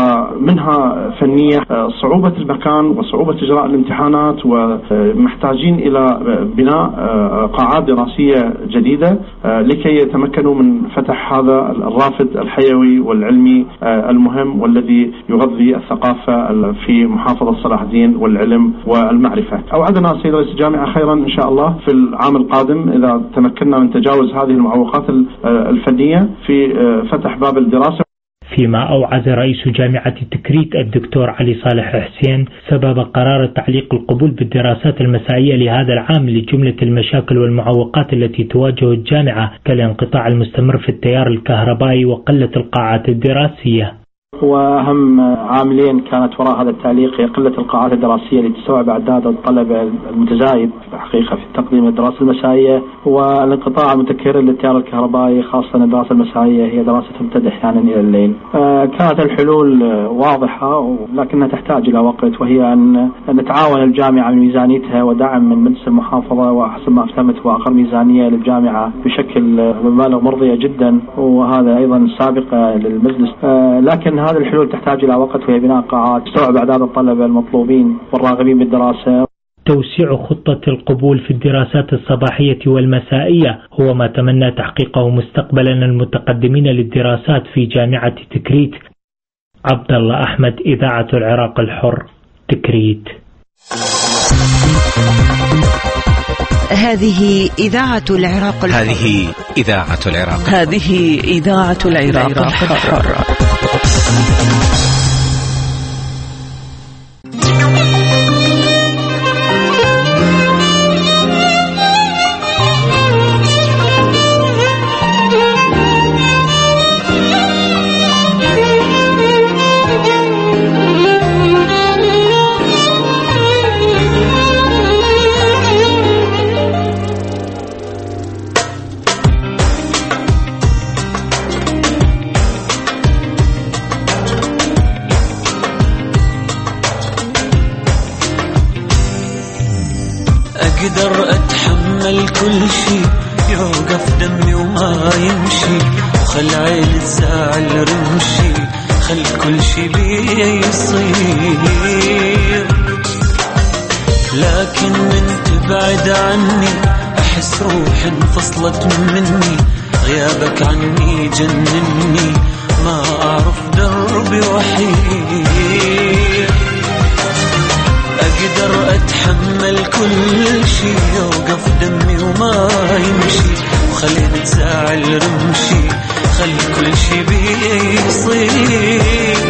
ومنها فنية، صعوبة المكان وصعوبة إجراء الامتحانات، ومحتاجين إلى بناء قاعات دراسية جديدة لكي يتمكنوا من فتح هذا الرافد الحيوي والعلمي المهم والذي يغذي الثقافة في محافظة صلاح الدين والعلم والمعرفة. أوعدنا السيد رئيس الجامعة خيرا إن شاء الله في العام القادم إذا تمكنا من تجاوز هذه المعوقات الفنية في فتح باب الدراسة. فيما أوعز رئيس جامعة تكريت الدكتور علي صالح حسين سبب قرار تعليق القبول بالدراسات المسائية لهذا العام لجملة المشاكل والمعوقات التي تواجه الجامعة كالانقطاع المستمر في التيار الكهربائي وقلة القاعات الدراسية. وأهم عاملين كانت وراء هذا التعليق هي قلة القاعات الدراسية اللي تستوعب أعداد الطلبة المتزايد في الحقيقة في تقديم الدراسة المسائية، والانقطاع المتكرر للتيار الكهربائي خاصة الدراسة المسائية هي دراسة تمتد أحيانا إلى الليل. كانت الحلول واضحة لكنها تحتاج إلى وقت، وهي أن نتعاون الجامعة من ميزانيتها ودعم من مجلس المحافظة، وحسب ما افتهمت وآخر ميزانية للجامعة بشكل بمبالغ مرضية جدا، وهذا أيضا سابقة للمجلس. لكن هذه الحلول تحتاج إلى وقت وهي بناء قاعات تستوعب أعداد الطلبة المطلوبين والراغبين بالدراسة. توسيع خطة القبول في الدراسات الصباحية والمسائية هو ما تمنى تحقيقه مستقبلا المتقدمين للدراسات في جامعة تكريت. عبد الله أحمد، إذاعة العراق الحر، تكريت. هذه إذاعة العراق الحر. هذه إذاعة العراق. هذه إذاعة العراق الحر. أقدر أتحمل كل شي، يوقف دمي وما يمشي، وخل عيل الزعل رمشي، خل كل شي بي يصير. لكن من تبعد عني أحس روحي انفصلت مني، غيابك عني جنني، ما أعرف دربي وحيد. أقدر أتحمل كل شي، يوقف دمي وما يمشي، وخليني تزاعل رمشي، خلي كل شي بيصير.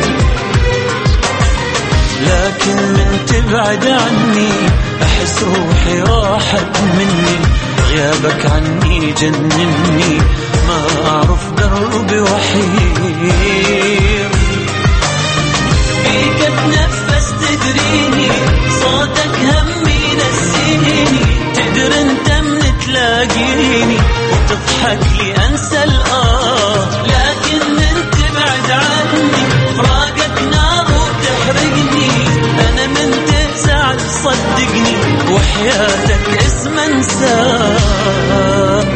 لكن من تبعد عني أحس روحي راحت مني، غيابك عني جنني، ما أعرف دربي وحيد. فيك أتنفس تدريني، صوتك همي نسيني، تقدر انت من تلاقيني وتضحك لي أنسى لكن من تبعد عني فراقك نار وتحرقني، أنا من تزعل صدقني وحياتك اسم انساه.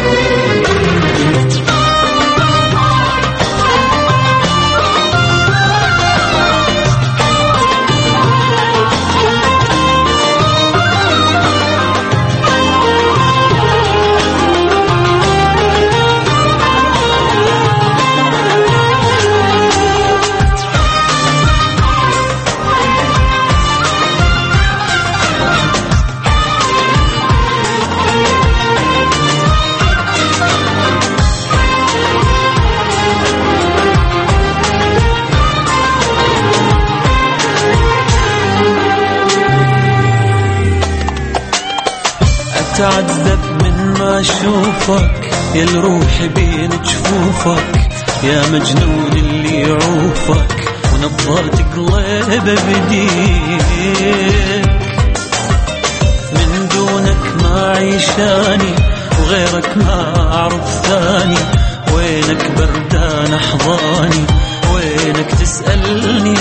أتعذب من ما أشوفك، يا الروح بين جفوفك، يا مجنون اللي يعوفك ونبضات قلبه بديك. من دونك ما عيشاني وغيرك ما أعرف ثاني، وينك بردان أحضاني، وينك تسألني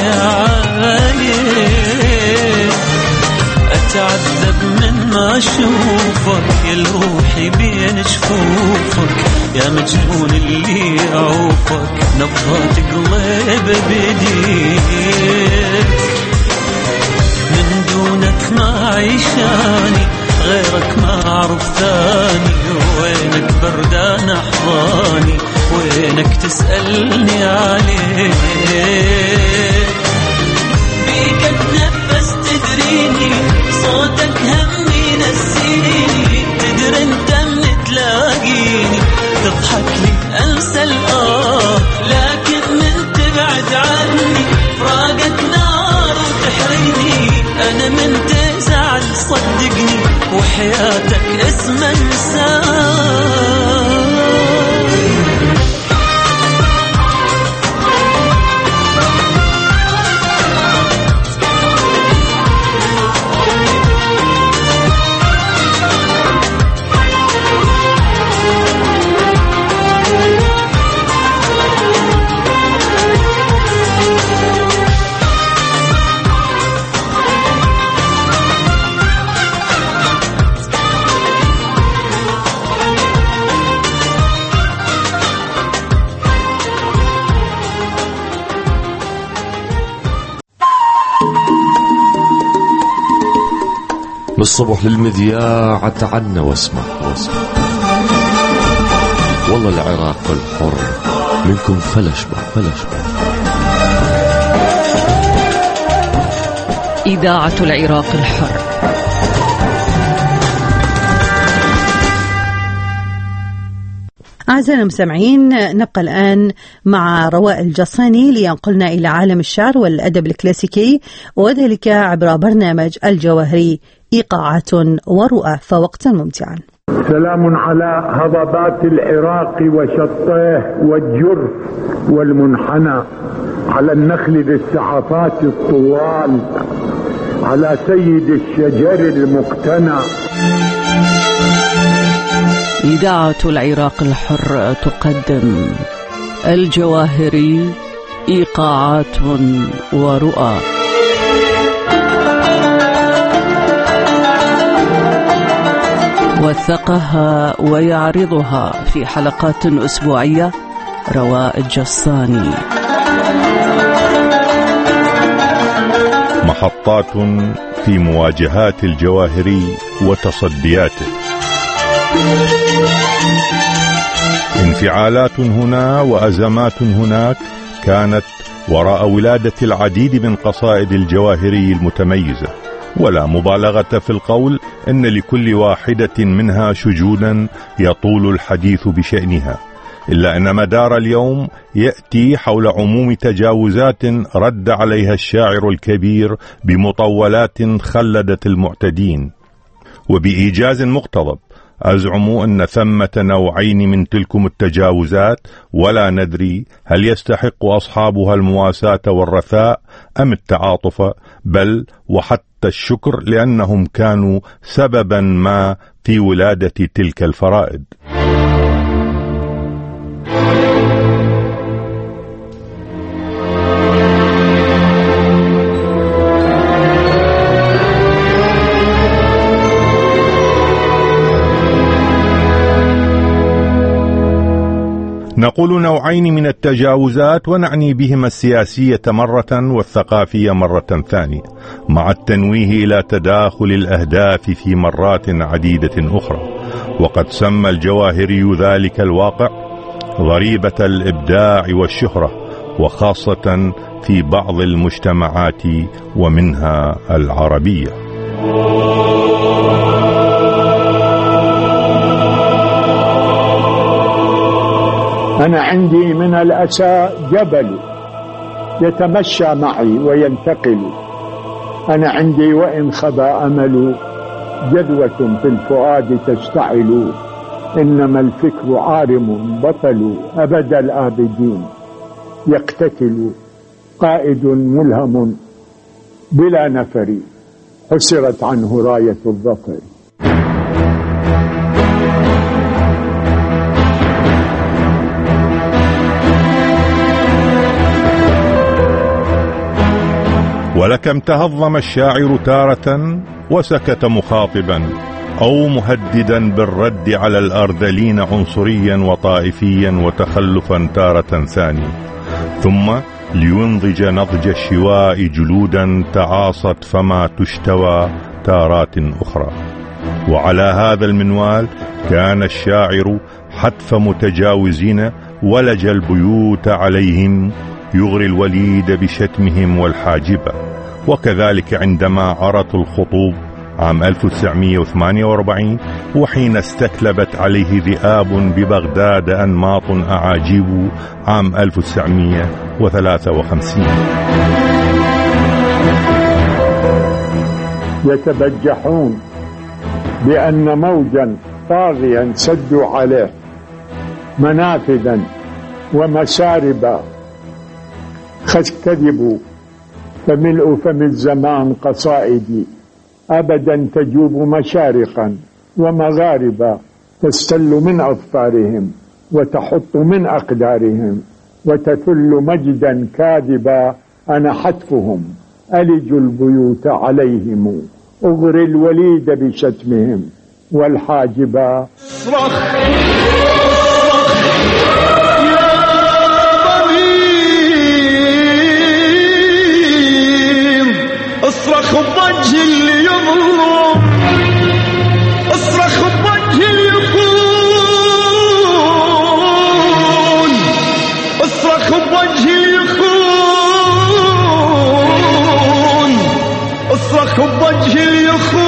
عليك. أتعذب من ما أشوفك، يا الروحي بين جفوفك، يا مجنون اللي يعوفك نبضات قلب بديك. من دونك ما عيشاني غيرك ما أعرف ثاني، وينك بردان أحضاني، وينك تسألني عليك. بيك أتنفس تدريني، صوتك همي نسيني، تدر انت من تلاقيني تضحك لي أنسى لكن من تبعد عني فراقك نار وتحرقني، أنا من تزعل صدقني وحياتك اسم انساه. بالصبح للمذياع تعنا واسمع والله العراق الحر منكم فلشبه. إذاعة العراق الحر. أعزائنا المستمعين، نبقى الآن مع رواء الجصاني لينقلنا إلى عالم الشعر والأدب الكلاسيكي، وذلك عبر برنامج الجواهري إيقاعات ورؤى، فوقتا ممتعا. سلام على هضبات العراق وشطيه والجرف والمنحنى، على النخل ذي السحفات الطوال، على سيد الشجر المقتنى. إذاعة العراق الحر تقدم الجواهري إيقاعات ورؤى. وثقها ويعرضها في حلقات أسبوعية رواء الجصاني. محطات في مواجهات الجواهري وتصدياته. انفعالات هنا وأزمات هناك كانت وراء ولادة العديد من قصائد الجواهري المتميزة، ولا مبالغة في القول أن لكل واحدة منها شجونا يطول الحديث بشأنها، إلا أن مدار اليوم يأتي حول عموم تجاوزات رد عليها الشاعر الكبير بمطولات خلدت المعتدين. وبإيجاز مقتضب أزعم أن ثمة نوعين من تلكم التجاوزات، ولا ندري هل يستحق أصحابها المواساة والرثاء أم التعاطف، بل وحتى الشكر، لأنهم كانوا سببا ما في ولادة تلك الفرائد. نقول نوعين من التجاوزات ونعني بهما السياسية مرة والثقافية مرة ثانية، مع التنويه إلى تداخل الأهداف في مرات عديدة أخرى. وقد سمى الجواهري ذلك الواقع ضريبة الإبداع والشهرة، وخاصة في بعض المجتمعات ومنها العربية. أنا عندي من الأسى جبل يتمشى معي وينتقل، أنا عندي وإن خبا أمل جدوة في الفؤاد تشتعل، إنما الفكر عارم بطل أبد الآبدين يقتتل، قائد ملهم بلا نفر حسرت عنه راية الظفر. ولكم تهضم الشاعر تارة وسكت مخاطبا أو مهددا بالرد على الأرذلين عنصريا وطائفيا وتخلفا تارة ثانية، ثم لينضج نضج الشواء جلودا تعاصت فما تشتوى تارات أخرى. وعلى هذا المنوال كان الشاعر حتف متجاوزين ولج البيوت عليهم يغري الوليد بشتمهم والحاجبة. وكذلك عندما عرت الخطوب عام 1948 وحين استكلبت عليه ذئاب ببغداد أنماط أعاجيب عام 1953. يتبجحون بأن موجا طاغيا سدوا عليه منافذا ومسارب، كذبوا فملء فم الزمان قصائدي أبدا تجوب مشارقا ومغاربا، تستل من أظفارهم وتحط من أقدارهم وتثل مجدا كاذبا، أنا حتفهم ألج البيوت عليهم أغري الوليد بشتمهم والحاجبا. اصرخ بوجه اللي يظلم، اصرخ بوجه اللي يخون، اصرخ بوجه اللي يخون، اصرخ بوجه اللي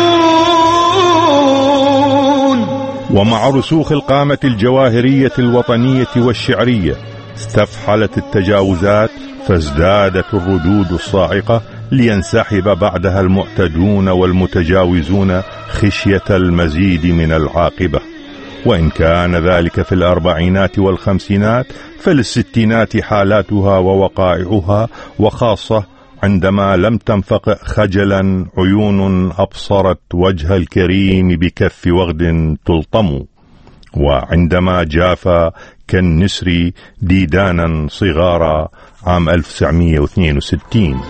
يخون. ومع رسوخ القامة الجواهرية الوطنية والشعرية استفحلت التجاوزات، فازدادت الردود الصاعقة لينسحب بعدها المعتدون والمتجاوزون خشية المزيد من العاقبة. وإن كان ذلك في الأربعينات والخمسينات، فللستينات حالاتها ووقائعها، وخاصة عندما لم تنفق خجلا عيون أبصرت وجه الكريم بكف وغد تلطم، وعندما جاف كالنسر ديدانا صغارا عام 1962.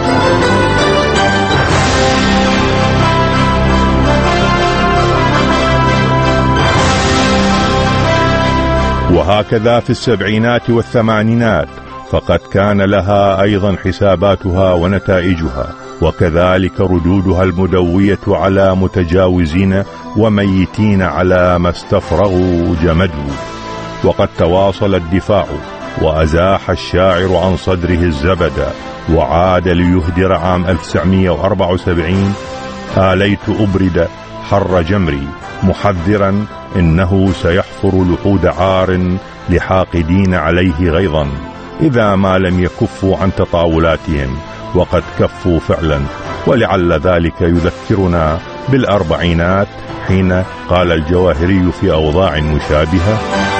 وهكذا في السبعينات والثمانينات، فقد كان لها أيضا حساباتها ونتائجها، وكذلك ردودها المدوية على متجاوزين وميتين على ما استفرغوا جمدوا. وقد تواصل الدفاع، وأزاح الشاعر عن صدره الزبد، وعاد ليهدر عام 1974: آليت أبرد حر جمري، محذرا إنه سيحفر لحود عار لحاقدين عليه غيظا إذا ما لم يكفوا عن تطاولاتهم، وقد كفوا فعلا. ولعل ذلك يذكرنا بالأربعينات حين قال الجواهري في أوضاع مشابهة: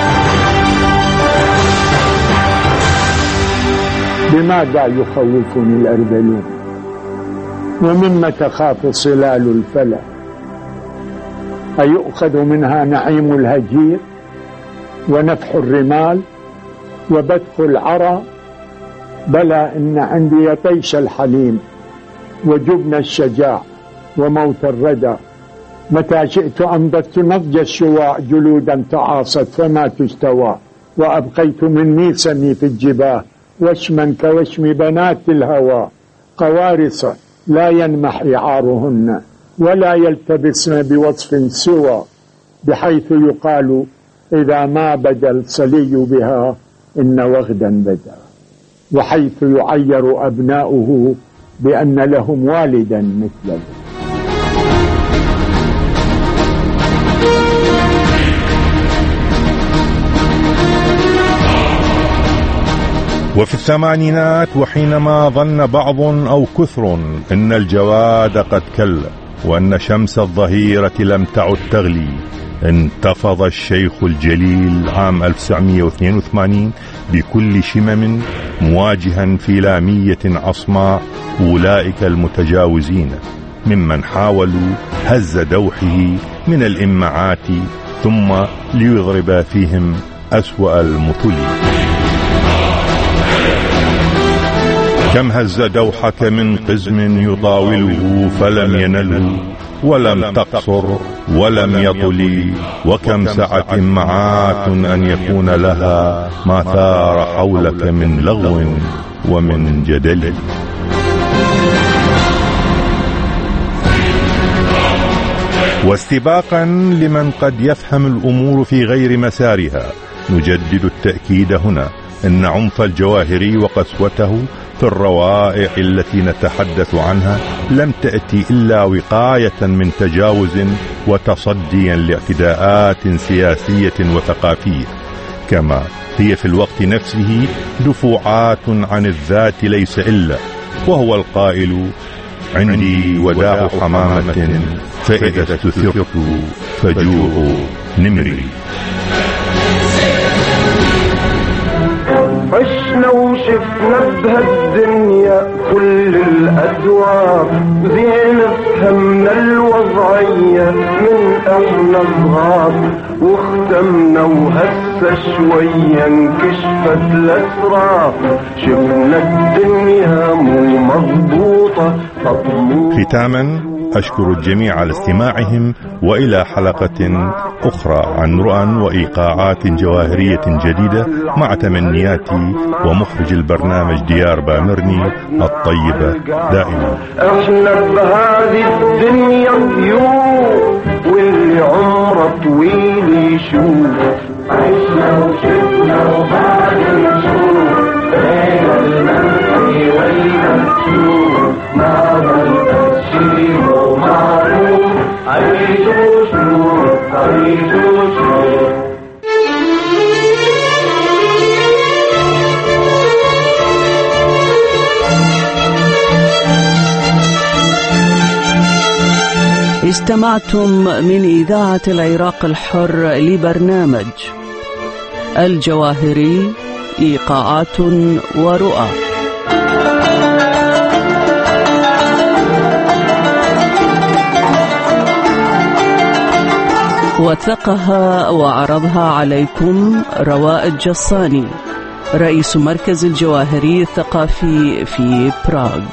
بماذا يخوفني الأرذلون، ومما تخاف صلال الفلا، أيؤخذ منها نعيم الهجير ونفح الرمال وبث العرى؟ بلى إن عندي طيش الحليم وجبن الشجاع وموت الردى. متى شئت أنبت نضج الشواع، جلودا تعاصت فما تستوى، وأبقيت من ميسمي في الجباه وشما كوشم بنات الهوى. قوارص لا ينمح عارهن ولا يلتبسن بوصف سوى، بحيث يقال إذا ما بدا الصلي بها إن وغدا بدا، وحيث يعير أبناؤه بأن لهم والدا مثله. وفي الثمانينات، وحينما ظن بعض أو كثر أن الجواد قد كل وأن شمس الظهيرة لم تعد تغلي، انتفض الشيخ الجليل عام 1982 بكل شمم، مواجها في لامية عصماء أولئك المتجاوزين ممن حاولوا هز دوحه من الإمعات، ثم ليضرب فيهم أسوأ المثل. كم هز دوحك من قزم يطاوله فلم ينله، ولم تقصر ولم يطل، وكم سعة معات أن يكون لها ما ثار حولك من لغو ومن جدل. واستباقا لمن قد يفهم الأمور في غير مسارها، نجدد التأكيد هنا أن عنف الجواهري وقسوته في الروائع التي نتحدث عنها لم تأتي إلا وقاية من تجاوز وتصديا لاعتداءات سياسية وثقافية، كما هي في الوقت نفسه دفوعات عن الذات ليس إلا، وهو القائل: عندي وداع حمامة فإذا استثرت فجوع نمري. عشنا وشفنا بهالدنيا كل الأدوار، زين فهمنا الوضعية من احنا صغار، واختمنا وهسه شوية انكشفت الأسرار، شفنا الدنيا مو مضبوطة. ختاما أشكر الجميع على استماعهم، وإلى حلقة أخرى عن رؤى وإيقاعات جواهرية جديدة، مع تمنياتي ومخرج البرنامج ديار بامرني الطيبة دائما. احنا بهذه الدنيا ضيوف، واللي عمره طويل يشوف، عشنا وشفنا وبعد نشوف، بين المنفي والمكشوف ما ضل شيء معروف، عيشوا شنو عيشوا شنو. استمعتم من إذاعة العراق الحر لبرنامج الجواهري إيقاعات ورؤى. وثقها وعرضها عليكم رواء الجصاني، رئيس مركز الجواهري الثقافي في براغ.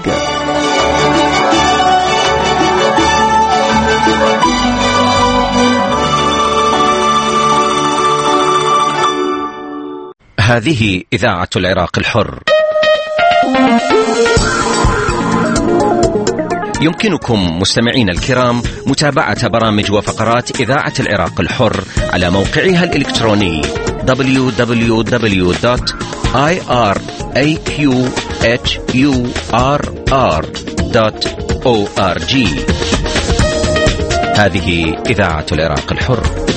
هذه إذاعة العراق الحر. يمكنكم مستمعين الكرام متابعة برامج وفقرات إذاعة العراق الحر على موقعها الإلكتروني www.iraqhurr.org. هذه إذاعة العراق الحر.